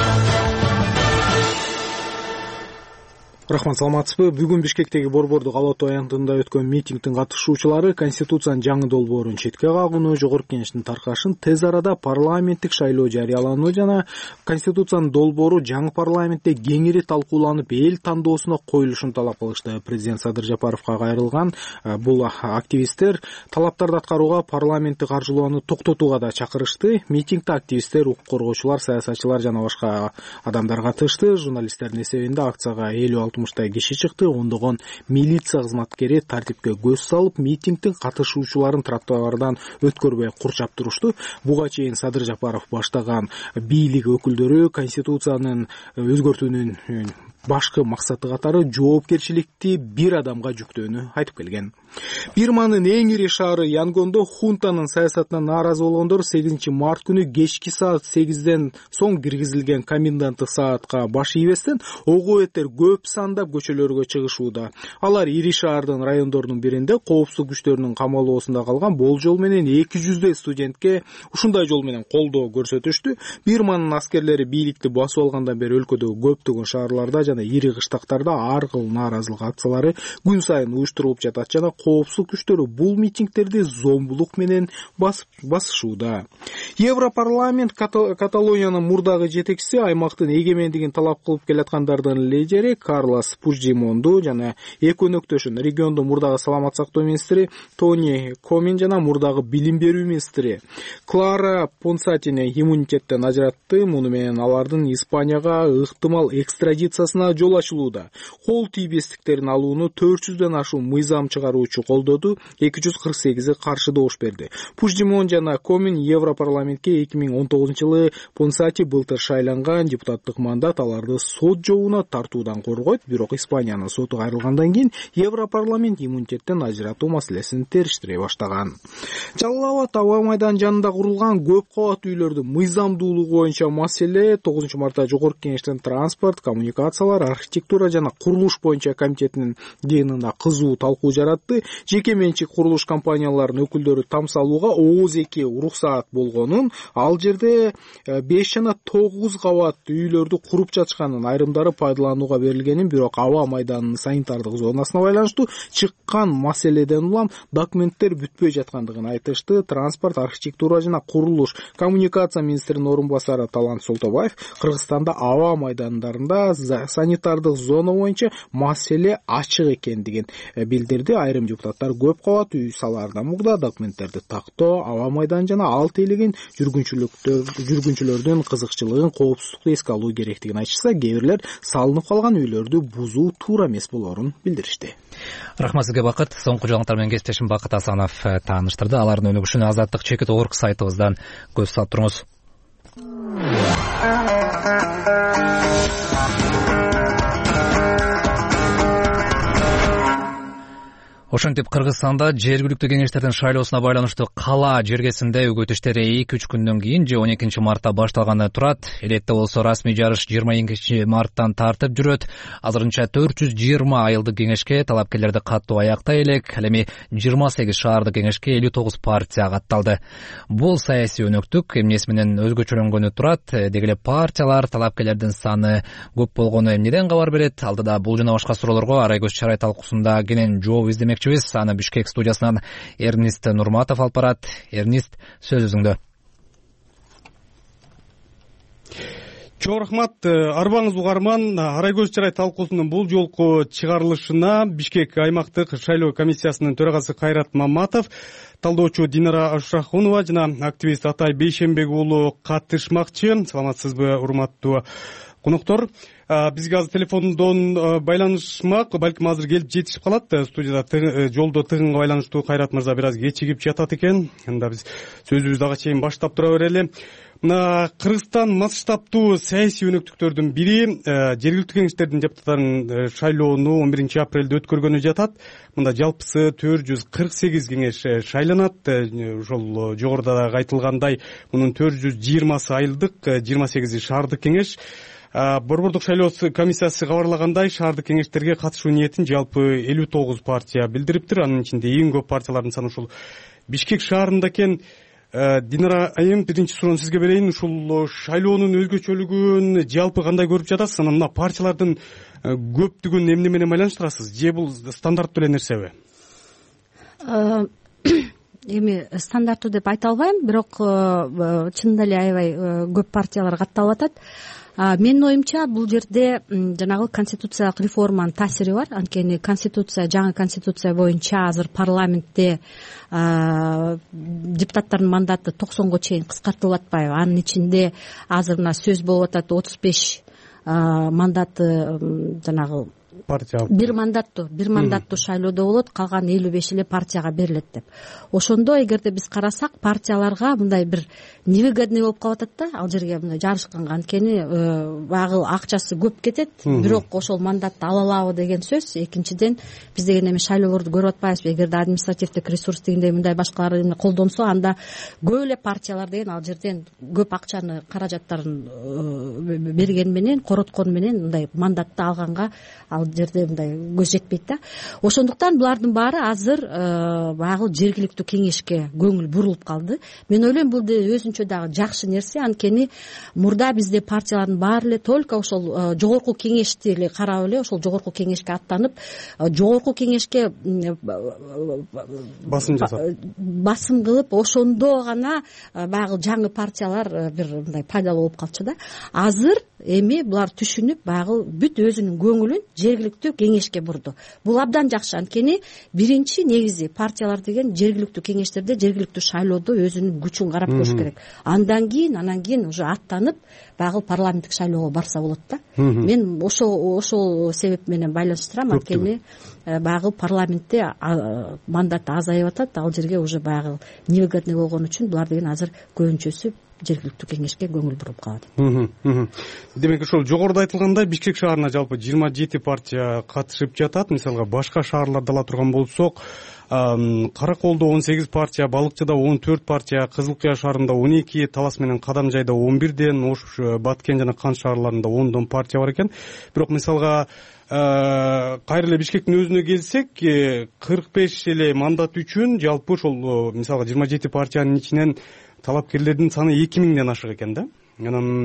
Рахмат, саламатсызбы? Бүгүн Бишкектеги Борбордук Алатоо аянтында өткөн митингдин катышуучулары Конституциянын жаңы долбоорун четке кагууну, Жогорку Кеңештин таркашын тез арада парламенттик шайлоо жарыялануу жана Конституциянын долбоору жаңы парламентте кеңири талкууланып, эл тандоосуна коюлушун талап кылышты. Президент Садыр Жапаровго кайрылган бул активисттер талаптарды аткарууга, парламентти каржылоону токтотууга да чакырышты. Митингде активисттер, укук коргоочулар, саясатчылар жана башка адамдар катышты. Журналисттердин эсебинде акцияга 50-60 киши чыкты. Ондогон милиция кызматкери тартипке көз салып, митингдин катышуучуларын тротуардан өткөрбөй курчап турушту. Буга чейин Садыр Жапаров баштаган бийлик өкүлдөрү Конституциянын өзгөртүүнүн башкы максаты катары жоопкерчиликти бир адамга жүктөөнү айтып келген. Бирманын эң ири шаары Янгондо хунтанын саясатына нааразы болгондор 8 март күнү кечки саат 8ден соң киргизилген коменданттык саатка баш ийбестен ого-бетер көп сандап көчөлөргө чыгышууда. Алар ири шаардын райондорунун биринде коопсуздук күчтөрүнүн камалоосунда калган болжол менен 200 студентке ушундай жол менен колдоо көрсөтүштү. Бирманын аскерлери бийликти басып алгандан бери өлкөдөгү көптөгөн шаарларда жана ири кыштактарда ар кыл нааразылык акциялары күн сайын уюштурулуп жатат жана коопсуздук күчтөрү бул митингдерди зомбулук менен басышууда. Европарламент Каталониянын мурдагы жетекчиси, аймактын эгемендигин талап кылып келаткандардын лидери Карлос Пучдемонду жана эки өнөктөшүн, региондун мурдагы саламат сактоо министри Тони Комин жана мурдагы билим берүү министри Клара Понсатини иммунитеттен ажыратты. Муну менен алардын Испанияга ыктымал экстрадициясына жол ачылууда. Кол тийбестиктерин алууну 400дөн ашуун мыйзам чыгаруучу колдоду. 248 каршы добуш берди. Пучдемон жана Комин Европарламентке 2019-жылы Понсати былтыр шайланган. Депутаттык мандат аларды сот жообуна тартуудан коргойт. Бирок Испаниянын соту кайрылгандан кийин Европарламент иммунитеттен ажыратуу маселесин териштире баштаган. Жалал Абад аба майданынын жанында курулган көп кабат үйлөрдүн мыйзамдуулугу боюнча маселе 9 мартта Жогорку Кеңештин транспорт, коммуникациялар, архитектура жана курулуш боюнча комитетинин жыйынында кызуу талкуу жаратты. Жеке менчик курулуш компанияларынын өкүлдөрү там салууга ооз-2 уруксаат болгонун, ал жерде 5 жана 9 кабат үйлөрдү куруп жатышканын, айрымдары пайдаланууга берилгенин, бирок аба майданынын санитардык зонасына байланыштуу чыккан маселеден улам документтер бүтпөй жаткандыгын айтышты. Транспорт, архитектура жана курулуш, коммуникация министринин орун басары Талант Солтобаев Кыргызстанда аба майдандарында санитардык зона боюнча маселе ачык экендигин билдирди. Айрым депутаттар көп кабат үй салаардан мурда документтерди тактоо, аба майдан жана ал тейлеген жүргүнчүлөрдүн кызыкчылыгын, коопсуздукту эске алуу керектигин айтышса, кээ бирлер салынып калган үйлөрдү бузуу туура эмес болоорун билдиришти. Рахмат сизге, Бакыт. Соңку жаңылыктар менен кесиптешим Бакыт Асанов тааныштырды. Алардын өнүгүшүнө Азаттык.org сайтыбыздан көз салып туруңуз. Ошентип Кыргызстанда жергиликтүү кеңештердин шайлоосуна байланыштуу кала жергесинде өгөтүштөр 2-3 күндөн кийин же 12 мартта башталганы турат. Элетте болсо расмий жарыш 22 марттан тартып жүрөт. Азырынча 420 айылдык кеңешке талапкерлерди каттоо аяктай элек. Ал эми 28 шаардык кеңешке 59 партия катталды. Бул саясий өнөктүк эмнеси менен өзгөчөлөнгөнү турат. Деги эле партиялар талапкерлердин саны көп болгону эмнеден кабар берет? Алдыда бул жана башка суроолорго Арайгөз Чарай талкуусунда кенен жооп издемек. Аны Бишкек студиясынан Эрнист Нурматов алып барат. Эрнист, сөз өзүңдө. Чоң рахмат. Арбаңыз угарман. Арайгөз Чарай талкуусунун бул жолку чыгарылышына Бишкек аймактык шайлоо комиссиясынын төрагасы Кайрат Маматов, талдоочу Динара Ашрахунова жана активист Атай Бейшенбек уулу катышмакчы. Саламатсызбы, урматтуу коноктор? Бизге азыр телефондон байланышмак, балким азыр келип жетишип калат. Студияда жолдо тыгынга байланыштуу Кайрат мырза бир аз кечигип жатат экен. Анда биз сөзүбүздү ага чейин баштап тура берели. Мына Кыргызстан масштабтуу саясий өнөктүктөрдүн бири жергиликтүү кеңештердин депутаттарын шайлоону 11 апрелде өткөргөнү жатат. Мында жалпысы 448 кеңеш шайланат. Ошол жогоруда дагы айтылгандай, мунун 420 айылдык, 28 шаардык кеңеш. Борбордук шайлоо комиссиясы кабарлагандай, шаардык кеңештерге катышуу ниетин жалпы 59 партия билдириптир. Анын ичинде эң көп партиялардын саны ушул Бишкек шаарында экен. Динара айым, биринчи суроону сизге берейин. Ушул шайлоонун өзгөчөлүгүн жалпы кандай көрүп жатасыз? Анан мына партиялардын көптүгүн эмне менен байланыштырасыз? Же бул стандарттуу эле нерсеби? Эми стандарттуу деп айта албайм, бирок чынында эле аябай көп партиялар катталып атат. Менин оюмча бул жерде жанагы конституциялык реформанын таасири бар. Анткени жаңы конституция боюнча азыр парламентте депутаттардын мандаты 90го чейин кыскартылып атпайбы? Анын ичинде азыр мына сөз болуп атат 35 мандаты жанагы бир мандаттуу шайлоодо болот, калган 55 эле партияга берилет деп. Ошондо эгерде биз карасак, партияларга мындай бир невыгодный болуп калып атат да, ал жерге мындай жарышканга. Анткени багы акчасы көп кетет, бирок ошол мандатты ала алабы деген сөз. Экинчиден, биз деген эми шайлоолорду көрүп атпайбызбы? Эгерде административдик ресурс дегендей мындай башкалар колдонсо, анда көп эле партиялар деген ал жерден көп акчаны, каражаттарын бергени менен, короткону менен мындай мандатты алганга ал жерде мындай көз жетпейт да. Ошондуктан булардын баары азыр багы жергиликтүү кеңешке көңүл бурулуп калды. Мен ойлойм, бул өзүнчө дагы жакшы нерсе. Анткени мурда бизде партиялардын баары эле только ошол жогорку кеңешти эле карап эле, ошол жогорку кеңешке аттанып, жогорку кеңешке басым кылып, ошондо гана багы жаңы партиялар бир мындай пайдалуу болуп калчу да. Азыр эми булар түшүнүп, багы бүт өзүнүн көңүлүн жергиликтүү кеңешке бурду. Бул абдан жакшы. Анткени биринчи негизи партиялар деген жергиликтүү кеңештерде, жергиликтүү шайлоодо өзүнүн күчүн карап көрүш керек. Анан кийин уже аттанып, багы парламенттик шайлоого барса болот да. Мен ошол себеп менен байланыштырам. Анткени багы парламентте мандаты азайып атат. Ал жерге уже багы невыгодный болгон үчүн булар деген азыр көбүнчөсү жергиликтүү кеңешке көңүл буруп калат. Демек, ошол жогоруда айтылгандай, Бишкек шаарына жалпы 27 партия катышып жатат. Мисалга башка шаарларды ала турган болсок, Караколдо 18 партия, Балыкчыда 14 партия, Кызыл Кыя шаарында 12, Талас менен Кадамжайда 11ден, Ош, Баткен жана Кан шаарларында 10дон партия бар экен. Бирок мисалга кайра эле Бишкектин өзүнө келсек, 45 эле мандат үчүн жалпы ошол мисалга 27 партиянын ичинен талапкерлердин саны 2000ден ашык экен да. Анан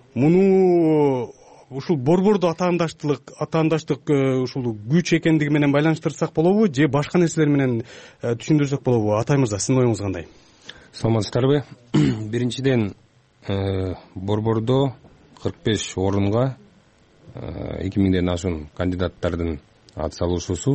муну ушул борбордо атаандаштык ушул күч экендиги менен байланыштырсак болобу, же башка нерселер менен түшүндүрсөк болобу? Атай мырза, сиздин оюңуз кандай? Саламатсыздарбы? Биринчиден, борбордо 45 орунга 2000ден ашуун кандидаттардын ат салышуусу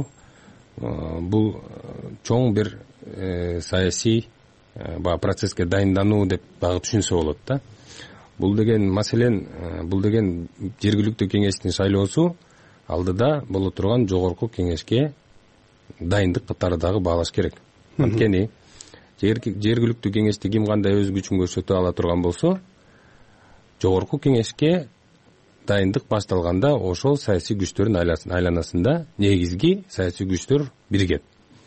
бул чоң бир саясий процесске дайындануу деп дагы түшүнсө болот да. Бул деген маселен, бул деген жергиликтүү кеңештин шайлоосу алдыда боло турган жогорку кеңешке дайындык катары дагы баалаш керек. Анткени жергиликтүү кеңеште ким кандай өз күчүн көрсөтө ала турган болсо, жогорку кеңешке дайындык башталганда ошол саясий күчтөрдүн айланасында негизги саясий күчтөр биригет.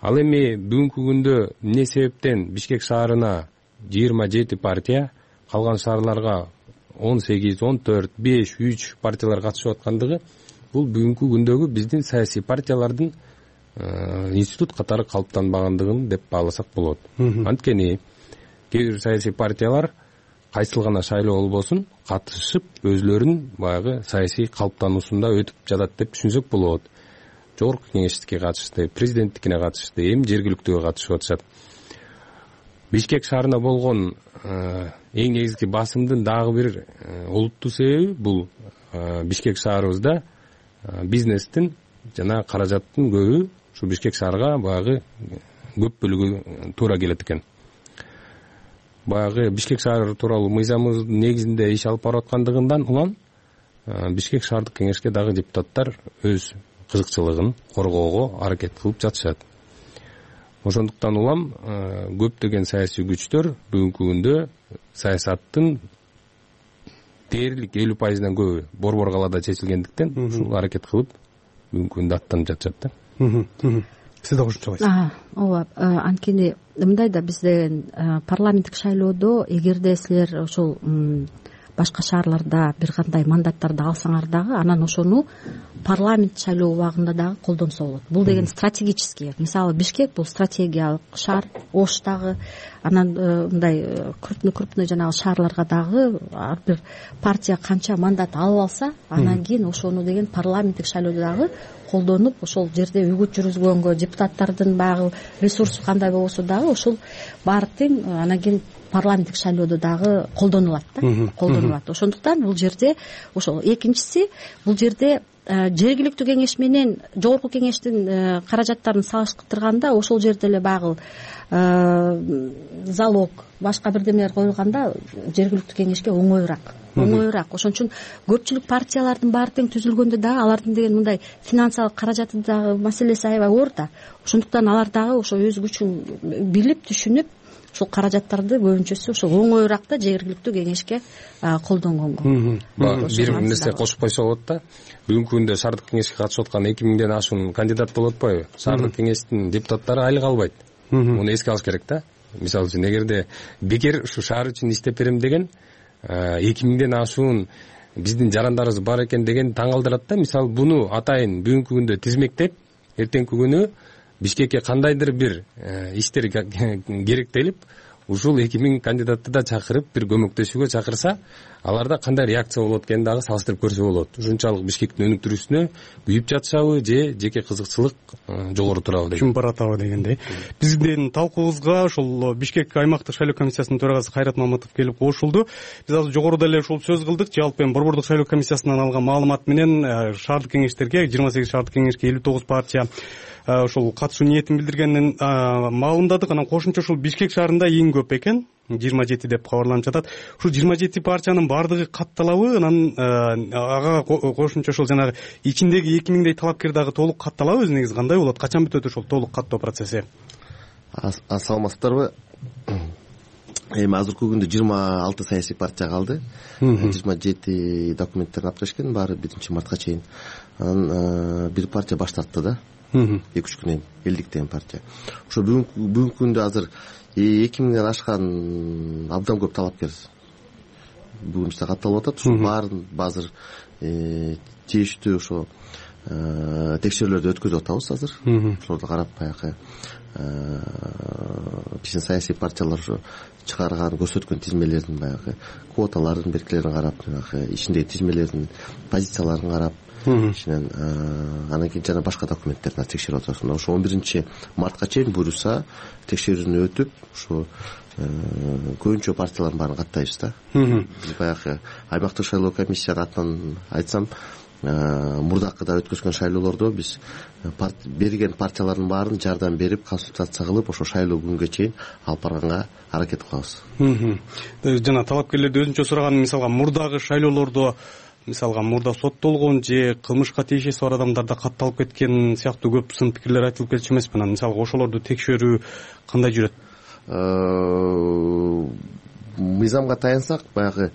Ал эми бүгүнкү күндө эмне себептен Бишкек шаарына 27 партия, калган шаарларга 18, 14, 5, 3 партиялар катышып аткандыгы бул бүгүнкү күндөгү биздин саясий партиялардын институт катары калыптанбагандыгын деп бааласак болот. Анткени кээ бир саясий партиялар кайсыл гана шайлоо болбосун катышып өзлөрүнүн баягы саясий калыптануусунда өтүп жатат деп түшүнсөк болот. Жогорку кеңештикке катышты, президенттикине катышты, эми жергиликтүүгө катышып атышат. Бишкек шаарына болгон эң негизги басымдын дагы бир олуттуу себеби бул Бишкек шаарыбызда бизнестин жана каражаттын көбү ушу Бишкек шаарга баягы көп бөлүгү туура келет экен. Баягы Бишкек шаары тууралуу мыйзамыбыздын негизинде иш алып барып аткандыгынан улам Бишкек шаардык кеңешке дагы депутаттар өз кызыкчылыгын коргоого аракет кылып жатышат. Ошондуктан улам көптөгөн саясий күчтөр бүгүнкү күндө саясаттын дээрлик 50%-дан көбү Борбор калаада чечилгендиктен ушул аракет кылып бүгүнкү күндө аттанып жатышат да. Сиз да кошумчалайсыз. Ооба, анткени мындай да бизде парламенттик шайлоодо эгерде силер ошол башка шаарларда бир кандай мандаттарды алсаңар дагы анан ошону парламент шайлоо убагында дагы колдонсо болот. Бул деген стратегический. Мисалы Бишкек бул стратегиялык шаар, Ош дагы, анан мындай крупный жанагы шаарларга дагы ар бир партия канча мандат алып алса, анан кийин ошону деген парламенттик шайлоодо дагы колдонуп, ошол жерде үгүт жүргүзгөнгө депутаттардын баягы ресурсу кандай болбосо дагы ошол баары тең анан кийин парламенттик шайлоодо дагы колдонулат да, колдонулат. Ошондуктан бул жерде ошол экинчиси бул жерде жергиликтүү кеңеш менен жогорку кеңештин каражаттарын салыштырганда ошол жерде эле баягы залог башка бирдемелер коюлганда жергиликтүү кеңешке оңоюраак. Ошон үчүн көпчүлүк партиялардын баары тең түзүлгөндө дагы алардын деген мындай финансылык каражаты дагы маселеси аябай оор да. Ошондуктан алар дагы ошо өз күчүн билип түшүнүп ушул каражаттарды көбүнчөсү ошол оңоюраак да жергиликтүү кеңешке колдонгонго. Бир нерсе кошуп койсо болот да. Бүгүнкү күндө шаардык кеңешке катышып аткан 2000ден ашуун кандидат болуп атпайбы? Шаардык кеңештин депутаттары айлык албайт. Муну эске алыш керек да. Мисалы үчүн эгерде бекер ушу шаар үчүн иштеп берем деген 2000ден ашуун биздин жарандарыбыз бар экен деген таң калтырат да. Мисалы буну атайын бүгүнкү күндө тизмектеп, эртеңки күнү Бишкекке кандайдыр бир иштер керектелип, ушул 2000 кандидатты да чакырып, бир көмөктөшүүгө чакырса, аларда кандай реакция болот экенин дагы салыштырып көрсө болот. Ушунчалык Бишкектин өнүктүрүүсүнө күйүп жатышабы же жеке кызыкчылык жогору турабы деген. Ким баратабы дегендей. Биздин талкуубузга ошол Бишкек аймактык шайлоо комиссиясынын төрагасы Кайрат Маматов келип кошулду. Биз азыр жогоруда эле ушул сөз кылдык. Жалпы эми Борбордук шайлоо комиссиясынан алган маалымат менен шаардык кеңештерге 28 шаардык кеңешке 59 партия ошол катышуу ниетин билдиргенин маалымдадык. Анан кошумча ушул Бишкек шаарында эң көп экен, 27 деп кабарланып жатат. Ушул 27 партиянын баардыгы катталабы? Анан ага кошумча ошол жанагы ичиндеги 2000дей талапкер дагы толук катталабы? Өзү негизи кандай болот? Качан бүтөт ошол толук каттоо процесси? Саламатсыздарбы? Эми азыркы күндө 26 саясий партия калды. 27 документтерин алып келишкен, баары 1-мартка чейин. Анан бир партия баш тартты да. 2-3 күнөн элдик деген партия. Ошо бүгүнкү күндө азыр 2000ден ашкан абдан көп талапкер бүгүн бизде катталып атат. Ушул баарын азыр тийиштүү ошо текшерүүлөрдү өткөзүп атабыз азыр. Ошолорду карап баягы биздин саясий партиялар чыгарган көрсөткөн тизмелердин баягы квоталарын, беркилерин карап, жанагы ичиндеги тизмелердин позицияларын карап, ичинен анан кийин жана башка документтерди текшерип атабыз. Ошо 11-мартка чейин буюрса текшерүүнү өтүп, ошо көбүнчө партиялардын баарын каттайбыз да. Биз баягы аймактык шайлоо комиссиянын атынан айтсам, мурдакыда өткөзгөн шайлоолордо биз берген партиялардын баарын жардам берип, консультация кылып, ошо шайлоо күнгө чейин алып барганга аракет кылабыз. Жана талапкерлерди өзүнчө сураган, мисалга мурдагы шайлоолордо, мисалга мурда соттолгон же кылмышка тиешеси бар адамдарда катталып кеткен сыяктуу көп сын пикирлер айтылып келчү эмеспи? Анан мисалга ошолорду текшерүү кандай жүрөт? Мыйзамга таянсак, баягы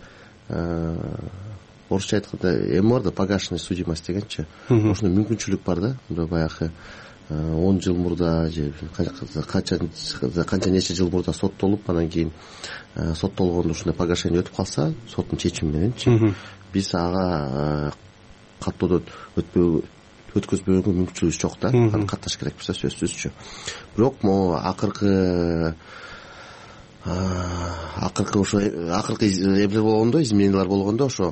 орусча айтканда эми бар да, погашенная судимость дегенчи. Ошондой мүмкүнчүлүк бар да. Баягы 10 жыл мурда же канча нече жыл мурда соттолуп анан кийин соттолгондо ушундай погашение өтүп калса соттун чечими мененчи биз ага каттоодон өткөзбөгөнгө мүмкүнчүлүгүбүз жок да. Аны катташ керек болсо сөзсүзчү. Бирок могу акыркы эмелер болгондо, изменениялар болгондо ошо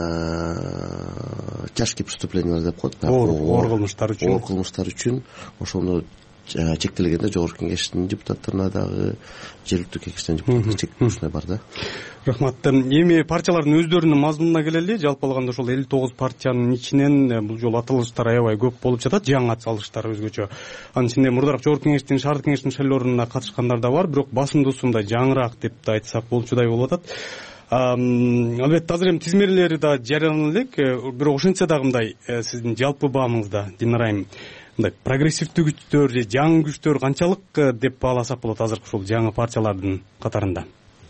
тяжкие преступлениялар деп коет. Оор кылмыштар үчүн ошону чектелгенде жогорку кеңештин депутаттарына дагы жергиликтүү кеңештин депутаттарына чектелүү бар да. Рахмат. Эми партиялардын өздөрүнүн мазмунуна келели. Жалпы алганда ошол 59 партиянын ичинен бул жолу аталыштар аябай көп болуп жатат. Жаңы аталыштар өзгөчө. Анын ичинде мурдараак жогорку кеңештин, шаардык кеңештин шайлоолоруна катышкандар да бар, бирок басымдуусу мындай жаңыраак деп да айтсак болчудай болуп атат. Албетте азыр эми тизмелери да жарыялана элек, бирок ошентсе дагы мындай сиздин жалпы баамыңызда Динара айым мындай прогрессивдүү күчтөр же жаңы күчтөр канчалык деп бааласак болот азыркы ушул жаңы партиялардын катарында?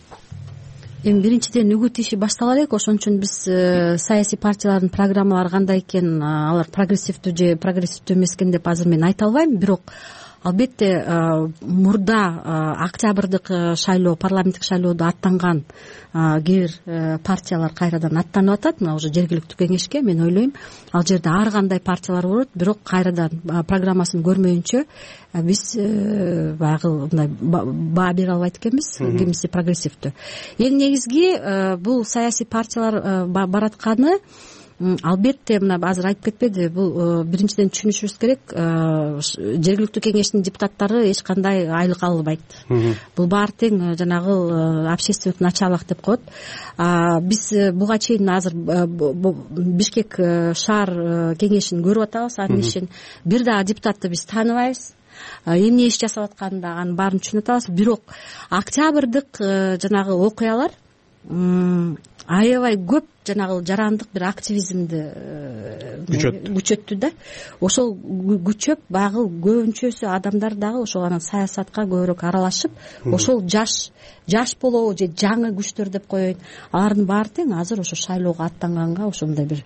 Эми биринчиден үгүт иши баштала элек, ошон үчүн биз саясий партиялардын программалары кандай экенин, алар прогрессивдүү же прогрессивдүү эмес экен деп азыр мен айта албайм. Бирок албетте мурда октябрдык шайлоо, парламенттик шайлоодо аттанган кээ бир партиялар кайрадан аттанып атат. Мына уже жергиликтүү кеңешке мен ойлойм ал жерде ар кандай партиялар болот, бирок кайрадан программасын көрмөйүнчө биз баягы мындай баа бере албайт экенбиз, кимиси прогрессивдүү. Эң негизги бул саясий партиялар баратканы албетте мына азыр айтып кетпеди, бул биринчиден түшүнүшүбүз керек, жергиликтүү кеңештин депутаттары эч кандай айлык албайт. Бул баары тең жанагы общественный началок деп коет. Биз буга чейин азыр Бишкек шаар кеңешин көрүп атабыз, анын ишин. Бир дагы депутатты биз тааныбайбыз. Эмне иш жасап атканын дагы анын баарын түшүнүп атабыз. Бирок октябрдык жанагы окуялар аябай көп жанагы жарандык бир активизмди күчөттү да. Ошол күчөп багы көбүнчөсү адамдар дагы ошол анан саясатка көбүрөөк аралашып, ошол жаш болобу же жаңы күчтөр деп коеюн, алардын баары тең азыр ошо шайлоого аттанганга ошондой бир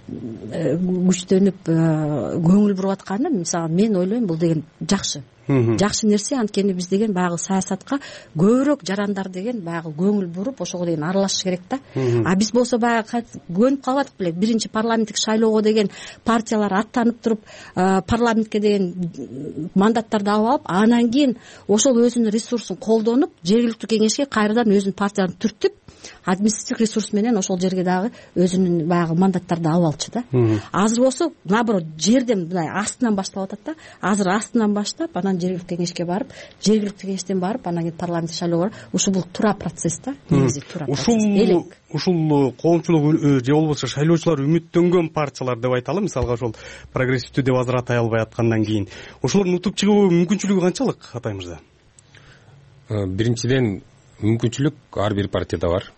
күчтөнүп көңүл буруп атканы, мисалы мен ойлойм бул деген жакшы нерсе. Анткени биз деген баягы саясатка көбүрөөк жарандар деген баягы көңүл буруп ошого деген аралашыш керек да. Биз болсо баягы көнүп калбадык беле, биринчи парламенттик шайлоого деген партиялар аттанып туруп парламентке деген мандаттарды алып алып, анан кийин ошол өзүнүн ресурсун колдонуп жергиликтүү кеңешке кайрадан өзүнүн партияларын түртүп административдик ресурс менен ошол жерге дагы өзүнүн баягы мандаттарды алып алчу да. Азыр болсо наоборот жерден мындай астынан башталып атат да. Азыр астынан баштап анан жергиликтүү кеңешке барып, жергиликтүү кеңештен барып анан кийин парламенттик шайлоого барып, ушул бул туура процесс да. Негизи туура процесс. Ушул коомчулук же болбосо шайлоочулар үмүттөнгөн партиялар деп айталы, мисалга ошол прогрессивдүү деп азыр атай албай аткандан кийин ошолордун утуп чыгуу мүмкүнчүлүгү канчалык Атай мырза? Биринчиден мүмкүнчүлүк ар бир партияда бар.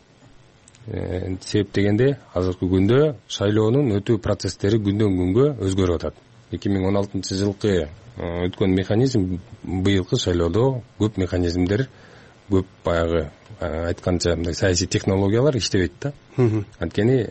Себеп дегенде азыркы күндө шайлоонун өтүү процесстери күндөн күнгө өзгөрүп атат. 2016 жылкы өткөн механизм быйылкы шайлоодо көп механизмдер, көп баягы айтканча мындай саясий технологиялар иштебейт да. Анткени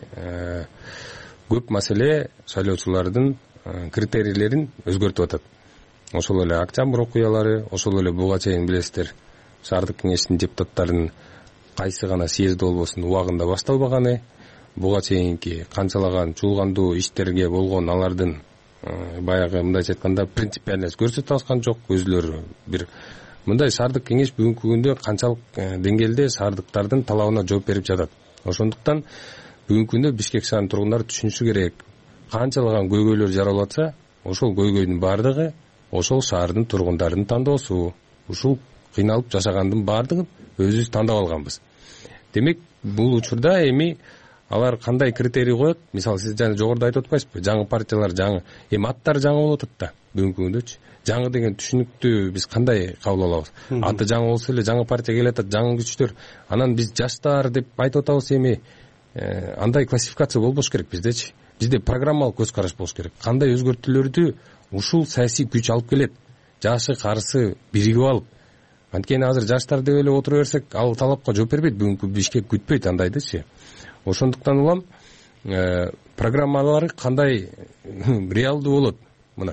көп маселе шайлоочулардын критерийлерин өзгөртүп атат. Ошол эле октябрь окуялары, ошол эле буга чейин билесиздер, шаардык кеңештин депутаттарынын кайсы гана съезд болбосун убагында башталбаганы, буга чейинки канчалаган чуулгандуу иштерге болгон алардын баягы мындайча айтканда принципиальность көрсөтө алышкан жок. Өзүлөрү бир мындай шаардык кеңеш бүгүнкү күндө канчалык деңгээлде шаардыктардын талабына жооп берип жатат. Ошондуктан бүгүнкү күндө Бишкек шаарынын тургундары түшүнүшү керек. Канчалаган көйгөйлөр жаралып атса, ошол көйгөйдүн баардыгы ошол шаардын тургундарынын тандоосу. Ушул кыйналып жашагандын баардыгын өзүбүз тандап алганбыз. Демек, бул учурда эми алар кандай критерий коет? Мисалы, сиз жана жогоруда айтып атпайсызбы? Жаңы партиялар жаңы, эми аттары жаңы болуп атат да бүгүнкү күндөчү. Жаңы деген түшүнүктү биз кандай кабыл алабыз? Аты жаңы болсо эле жаңы партия келатат, жаңы күчтөр. Анан биз жаштар деп айтып атабыз, эми андай классификация болбош керек биздечи. Бизде программалык көз караш болуш керек. Кандай өзгөртүүлөрдү ушул саясий күч алып келет? Жашы, карысы биригип алып. Анткени азыр жаштар деп эле отура берсек, ал талапка жооп бербейт, бүгүнкү Бишкек күтпөйт андайдычы. Ошондуктан улам программалары кандай реалдуу болот? Мына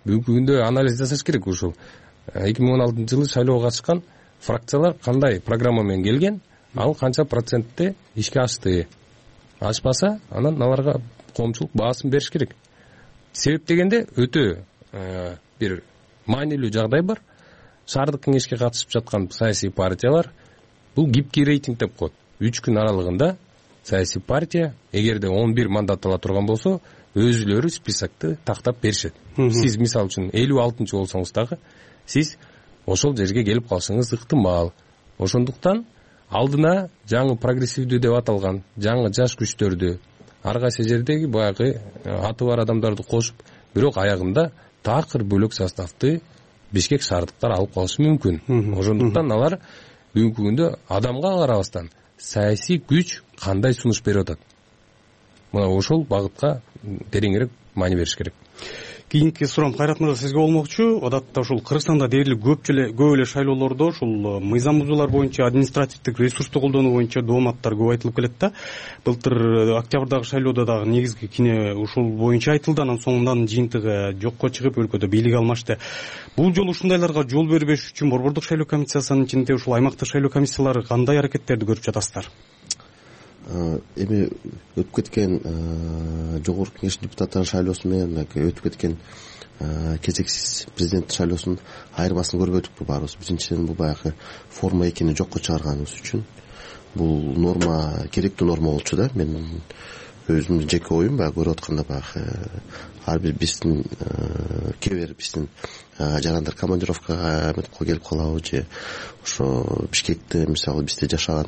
бүгүнкү күндө анализ жасаш керек. Ушул 2016 жылы шайлоого катышкан фракциялар кандай программа менен келген, ал канча процентте ишке ашты. Ашпаса, анан аларга коомчулук баасын бериш керек. Себеп дегенде өтө бир маанилүү жагдай бар. Шаардык кеңешке катышып жаткан саясий партиялар бул гибкий рейтинг деп коет. 3 күн аралыгында саясий партия эгерде 11 мандат ала турган болсо, өзүлөрү списокты тактап беришет. Сиз мисалы үчүн 56-чы болсоңуз дагы сиз ошол жерге келип калышыңыз ыктымал. Ошондуктан алдына жаңы прогрессивдүү деп аталган жаңы жаш күчтөрдү, ар кайсы жердеги баягы аты бар адамдарды кошуп, бирок аягында такыр бөлөк составты Бишкек шаардыктар алып калышы мүмкүн. Ошондуктан алар бүгүнкү күндө адамга карабастан саясий күч кандай сунуш берип атат, мына ошол багытка тереңирээк маани бериш керек. Кийинки суроом Кайрат мырза сизге болмокчу. Адатта ушул Кыргызстанда дээрлик көп эле шайлоолордо ушул мыйзам бузуулар боюнча административдик ресурсту колдонуу боюнча дооматтар көп айтылып келет да. Былтыр октябрдагы шайлоодо дагы негизги кине ушул боюнча айтылды, анан соңунан жыйынтыгы жокко чыгып өлкөдө бийлик алмашты. Бул жолу ушундайларга жол бербеш үчүн Борбордук шайлоо комиссиясынын ичинде ушул аймактык шайлоо комиссиялары кандай аракеттерди көрүп жатасыздар? Эми өтүп кеткен жогорку кеңеш депутаттарынын шайлоосу менен өтүп кеткен кезексиз президент шайлоосунун айырмасын көрүп өтүппү баарыбыз. Биринчиден бул баягы форма экени жокко чыгарганыбыз үчүн бул норма керектүү норма болчу да. Мен өзүмдүн жеке оюм баягы көрүп атканда баягы ар бир биздин кээ бир биздин жарандар командировкага келип калабы же ошо Бишкекте мисалы бизде жашаган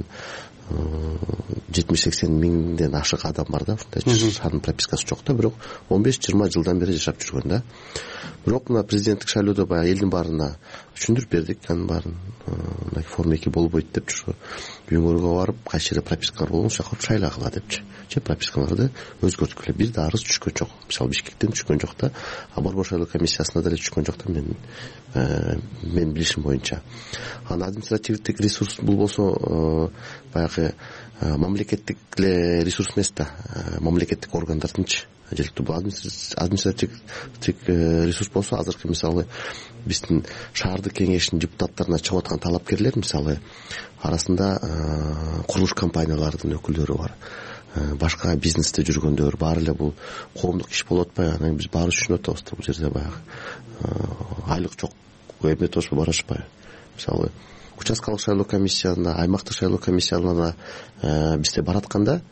70-80 миңден ашык адам бар да, ушундай шаардын пропискасы жок да, бирок 15-20 жылдан бери жашап жүргөн да. Бирок мына президенттик шайлоодо баягы элдин баарына түшүндүрүп бердик, анын баарын мына форма 2 болбойт деп ушу үйүңөргө барып, кайсы жерде пропискалар болгон ошол жака шайлагыла депчи. Же пропискаларды өзгөрткүлө. Бир да арыз түшкөн жок. Мисалы Бишкектен түшкөн жок да, Борбор шайлоо комиссиясына деле түшкөн жок да мен билишим боюнча. Анан административдик ресурс бул болсо баягы мамлекеттик эле ресурс эмес да, мамлекеттик органдардынчы. Желектүү бул административдик ресурс болсо, азыркы мисалы биздин шаардык кеңештин депутаттарына чыгып аткан талапкерлер мисалы арасында курулуш компанияларынын өкүлдөрү бар, башка бизнесте жүргөндөр, баары эле бул коомдук иш болуп атпайбы? Анан биз баары түшүнүп атабыз да, бул жерде баягы айлык жок эмне тошуп барышпайбы? Мисалы участкалык шайлоо комиссиясына, аймактык шайлоо комиссияларына бизде баратканда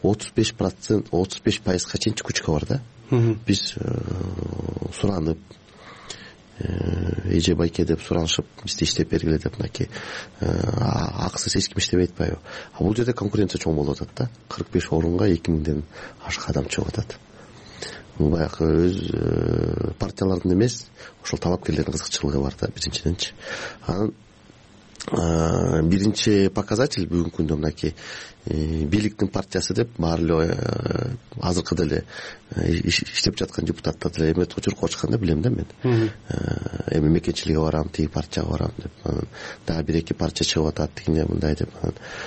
35%га чейин чыккучка бар да. Биз суранып, эже байке деп суранышып, бизди иштеп бергиле деп мынакей акысыз эч ким иштебей атпайбы? Бул жерде конкуренция чоң болуп атат да. 45 орунга 2000ден ашык адам чыгып атат. Бул баягы өз партиялардын эмес, ошол талапкерлердин кызыкчылыгы бар да, биринчиденчи. Анан биринчи показатель бүгүнкү күндө мынакей бийликтин партиясы деп баары эле азыркы деле иштеп жаткан депутаттар деле эме учурга чыкканда билем да мен. Эми мекенчиликке барам, тиги партияга барам деп, анан дагы бир эки партия чыгып атат, тигине мындай деп,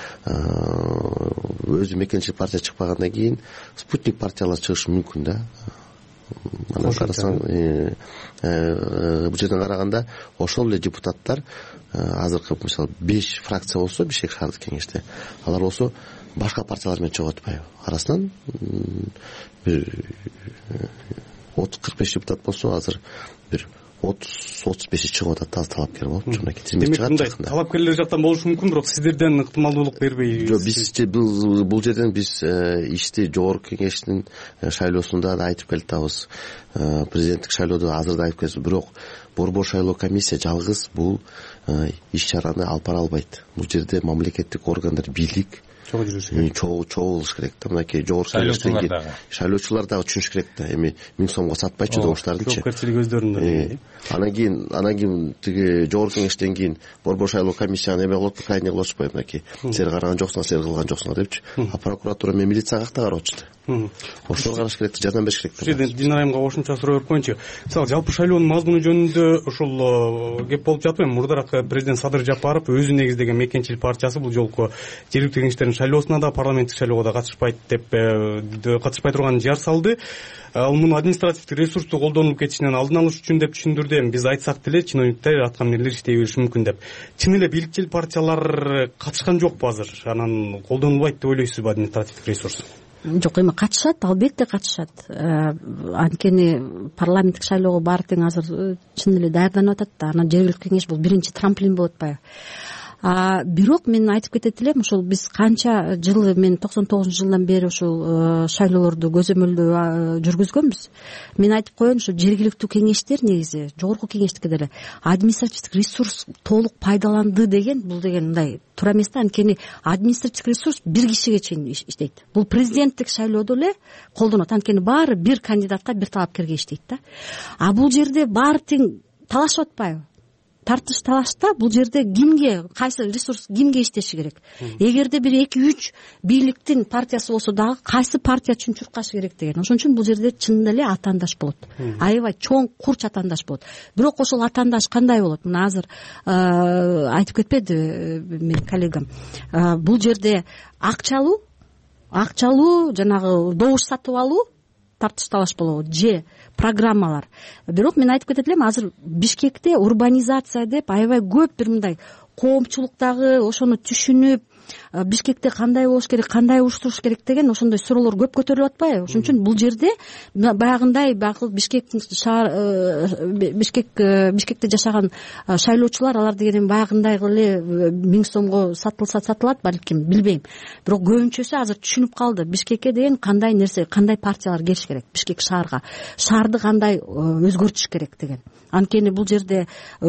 өзү мекенчилик партия чыкпагандан кийин спутник партиялар чыгышы мүмкүн да. Анан карасаң, бул жерден караганда ошол эле депутаттар азыркы мисалы 5 фракция болсо Бишкек шаардык кеңеште, алар болсо башка партиялар менен чыгып атпайбы? Арасынан бир 30-45 депутат болсо азыр бир 30-35 чыгып атат, таза талапкер болуп жөнөкөй тизмек чыгат. Демек талапкерлер жактан болушу мүмкүн, бирок сиздерден ыктымалдуулук бербей. Жок, бизче бул жерден биз ишти жогорку кеңештин шайлоосунда да айтып келатабыз, президенттик шайлоодо азыр да айтып келебиз, бирок Борбор шайлоо комиссия жалгыз бул иш чараны алып бара албайт. Бул жерде мамлекеттик органдар, бийлик чогуу болуш керек да. Мынакей жогорку шайлоочулар дагы түшүнүш керек да. Эми 1000 сомго сатпайчы добуштардынчы. Жоопкерчилик өздөрүнүн. Анан кийин тиги жогорку кеңештен кийин Борбор шайлоо комиссияны эме кылып крайне кылышпайбы? Мынакей сен караган жоксуңар, сен кылган жоксуңар депчи. А прокуратура менен милиция какта карап атышты. ошого караш керек, жардам бериш керек. Ушул жерде Динара айымга кошумча суроо берип коеюнчу. Мисалы жалпы шайлоонун мазмуну жөнүндө ушул кеп болуп жатпайбы? Мурдараак президент Садыр Жапаров өзү негиздеген Мекенчил партиясы бул жолку жергиликтүү кеңештердин шайлоосуна да, парламенттик шайлоого да катышпайт деп катышпай турганын жар салды. Ал муну административдик ресурсту колдонулуп кетишинен алдын алыш үчүн деп түшүндүрдү. Эми биз айтсак деле чиновниктер аткан эмнелер иштей бериши мүмкүн деп. Чын эле бийликчил партиялар катышкан жокпу азыр? Анан колдонулбайт деп ойлойсузбу административдик ресурс? Жок, эми катышат, албетте катышат. Анткени парламенттик шайлоого баары тең азыр чын эле даярданып атат да. Анан жергиликтүү кеңеш бул биринчи трамплин болуп атпайбы? Бирок мен айтып кетет элем, ушул биз канча жыл, мен 99-жылдан бери ушул шайлоолорду көзөмөлдөө жүргүзгөнбүз. Мен айтып коеюн, ушу жергиликтүү кеңештер негизи жогорку кеңештикке деле административдик ресурс толук пайдаланды деген, бул деген мындай туура эмес да. Анткени административдик ресурс бир кишиге чейин иштейт. Бул президенттик шайлоодо эле колдонот. Анткени баары бир кандидатка, бир талапкерге иштейт да. Бул жерде баары тең талашып атпайбы? Тартыш талашта бул жерде кимге, кайсы ресурс кимге иштеши керек? Эгерде бир 2-3 бийликтин партиясы болсо дагы кайсы партия үчүн чуркашы керек деген. Ошон үчүн бул жерде чын эле атаандаш болот. Аябай чоң курч атаандаш болот. Бирок ошол атаандаш кандай болот? Мына азыр айтып кетпеди менин коллегам. Бул жерде акчалуу жанагы добуш сатып алуу тартыш талаш болобу же программалар. Бирок мен айтып кетет элем, азыр Бишкекте урбанизация деп аябай көп бир мындай коомчулуктагы ошону түшүнүп, Бишкекте кандай болуш керек, кандай уюштуруш керек деген ошондой суроолор көп көтөрүлүп атпайбы? Ошон үчүн бул жерде баягындай Бишкекте жашаган шайлоочулар, алар деген баягындай эле 1000 сомго сатылса сатылат балким, билбейм. Бирок көбүнчөсү азыр түшүнүп калды Бишкекке деген кандай нерсе, кандай партиялар келиш керек, Бишкек шаарга, шаарды кандай өзгөртүш керек деген. Анткени бул жерде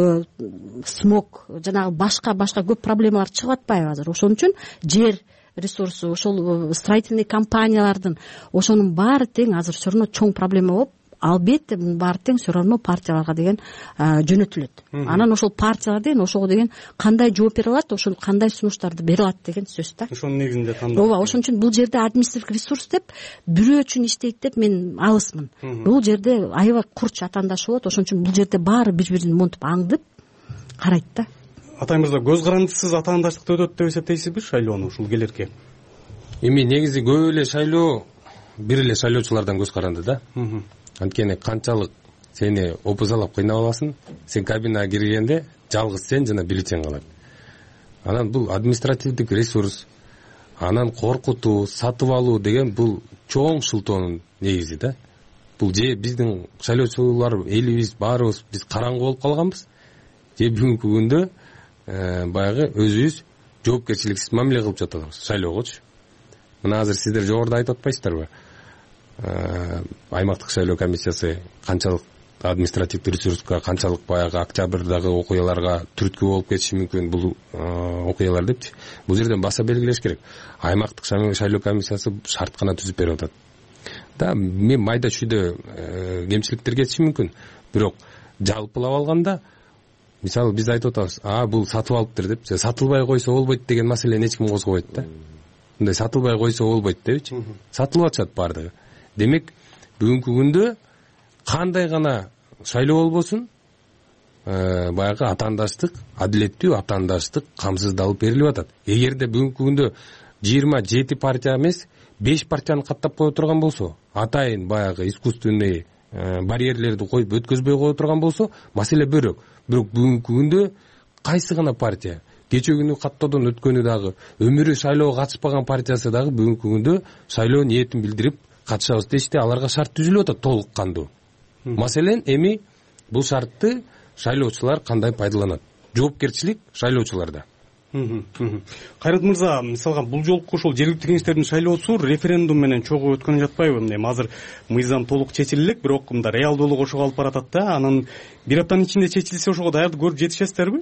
смог, жанагы башка көп проблемалар чыгып атпайбы азыр? Ошон үчүн жер ресурсу, ошол строительный компаниялардын ошонун баары тең азыр все равно чоң проблема болуп, албетте мунун баары тең все равно партияларга деген жөнөтүлөт. Анан ошол партиялар деген ошого деген кандай жооп бере алат, ошол кандай сунуштарды бере алат деген сөз да. Ошонун негизинде тандап. Ооба, ошон үчүн бул жерде административдик ресурс деп бирөө үчүн иштейт деп мен алысмын. Бул жерде аябай курч атаандаш болот. Ошон үчүн бул жерде баары бири-бирин монтуп аңдып карайт да. Атай мырза, көз карандысыз атаандаштыкты өтөт деп эсептейсизби шайлоону ушул келерке? Эми негизи көп эле шайлоо бир эле шайлоочулардан көз каранды да. Анткени канчалык сени опузалап кыйнап аласың, сен кабинага киргенде жалгыз сен жана бюллетень калат. Анан бул административдик ресурс, анан коркутуу, сатып алуу деген бул чоң шылтоонун негизи да. Бул же биздин шайлоочулар элибиз баарыбыз биз караңгы болуп калганбыз, же бүгүнкү күндө баягы өзүбүз жоопкерчиликсиз мамиле кылып жатабыз шайлоогочу. Мына азыр сиздер жогоруда айтып атпайсыздарбы? Аймактык шайлоо комиссиясы канчалык административдик ресурска, канчалык баягы октябрдагы окуяларга түрткү болуп кетиши мүмкүн бул окуялар депчи. Бул жерден баса белгилеш керек. Аймактык шайлоо комиссиясы шарт гана түзүп берип атат. Да, мен майда чүйдө кемчиликтер кетиши мүмкүн. Бирок жалпылап алганда, мисалы биз айтып атабыз, бул сатып алыптыр деп, сатылбай койсо болбойт деген маселени эч ким козгобойт да. Мындай сатылбай койсо болбойт депчи. Сатылып атышат баардыгы. Демек, бүгүнкү күндө кандай гана шайлоо болбосун, баягы атаандаштык, адилеттүү атаандаштык камсыздалып берилип атат. Эгерде бүгүнкү күндө 27 партия эмес, 5 партияны каттап кое турган болсо, атайын баягы искусственный барьерлерди коюп өткөзбөй кое турган болсо, маселе бирок. Бирок бүгүнкү күндө кайсы гана партия, кече күнү каттоодон өткөнү дагы, өмүрү шайлоого катышпаган партиясы дагы бүгүнкү күндө шайлоо ниетин билдирип катышабыз дешти, аларга шарт түзүлүп атат толук кандуу. Маселен, эми бул шартты шайлоочулар кандай пайдаланат? Жоопкерчилик шайлоочуларда. Кайрат мырза, мисалга бул жолку ошол жергиликтүү кеңештердин шайлоосу референдум менен чогуу өткөнү жатпайбы? Эми азыр мыйзам толук чечиле элек, бирок мында реалдуулук ошого алып баратат да. Анан бир аптанын ичинде чечилсе ошого даярдык көрүп жетишесиздерби?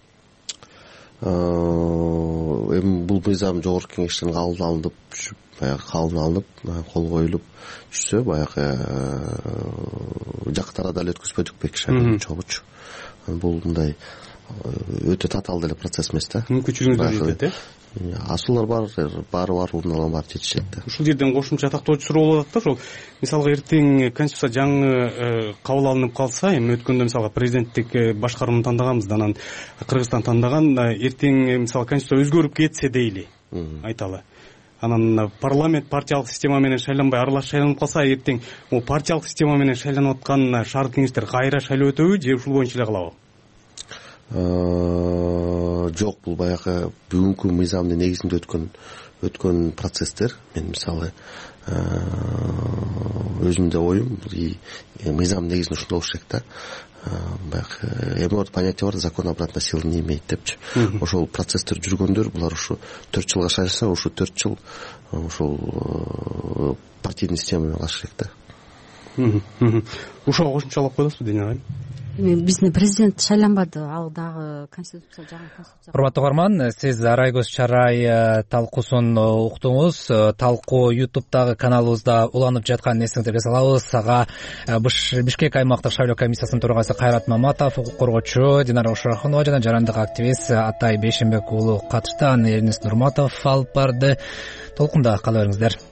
Эми бул мыйзам жогорку кеңештен кабыл алынып, баягы кабыл алынып, кол коюлуп түшсө, баягы жакын арада эле өткөзбөдүк бек шайлоо чогуучу. Бул мындай өтө татаал деле процесс эмес да. Мүмкүнчүлүгүңүздөр жетет асуулар баары ордун алган баары жетишет да. Ушул жерден кошумча тактоочу суроо болуп атат да. Ошол мисалга эртең конституция жаңы кабыл алынып калса, эми өткөндө мисалга президенттик башкарууну тандаганбыз, анан Кыргызстан тандаган, эртең мисалы конституция өзгөрүп кетсе дейли, айталы. Анан парламент партиялык система менен шайланбай аралаш шайланып калса, эртең могу партиялык система менен шайланып аткан шаардык кеңештер кайра шайлоо өтөбү же ушул боюнча эле калабы? Жок, бул баягы бүгүнкү мыйзамдын негизинде өткөн процесстер. Мен мисалы өзүмдө оюм мыйзам негизинде ушундай болуш керек да. Баягы эми понятие бар, закон обратной силы не имеет депчи. Ошол процесстер жүргөндөр, булар ушу 4 жылга шайласа, ушу 4 жыл ошол партийный система менен калыш керек да. Ушуга кошумчалап коесузбу Дина айым? Биздин президент шайланбады, ал дагы конституция жаңы конституция. Урматтуу угарман, сиз Арайгөз Чарай талкуусун уктуңуз. Талкуу YouTube'дагы каналыбызда уланып жатканын эсиңизге салабыз. Ага Бишкек аймактык шайлоо комиссиясынын төрагасы Кайрат Маматов, укук коргоочу Динара Ушарахунова жана жарандык активист Атай Бейшенбек уулу катышты. Анын эриниз Нурматов алып барды. Толкунда кала бериңиздер.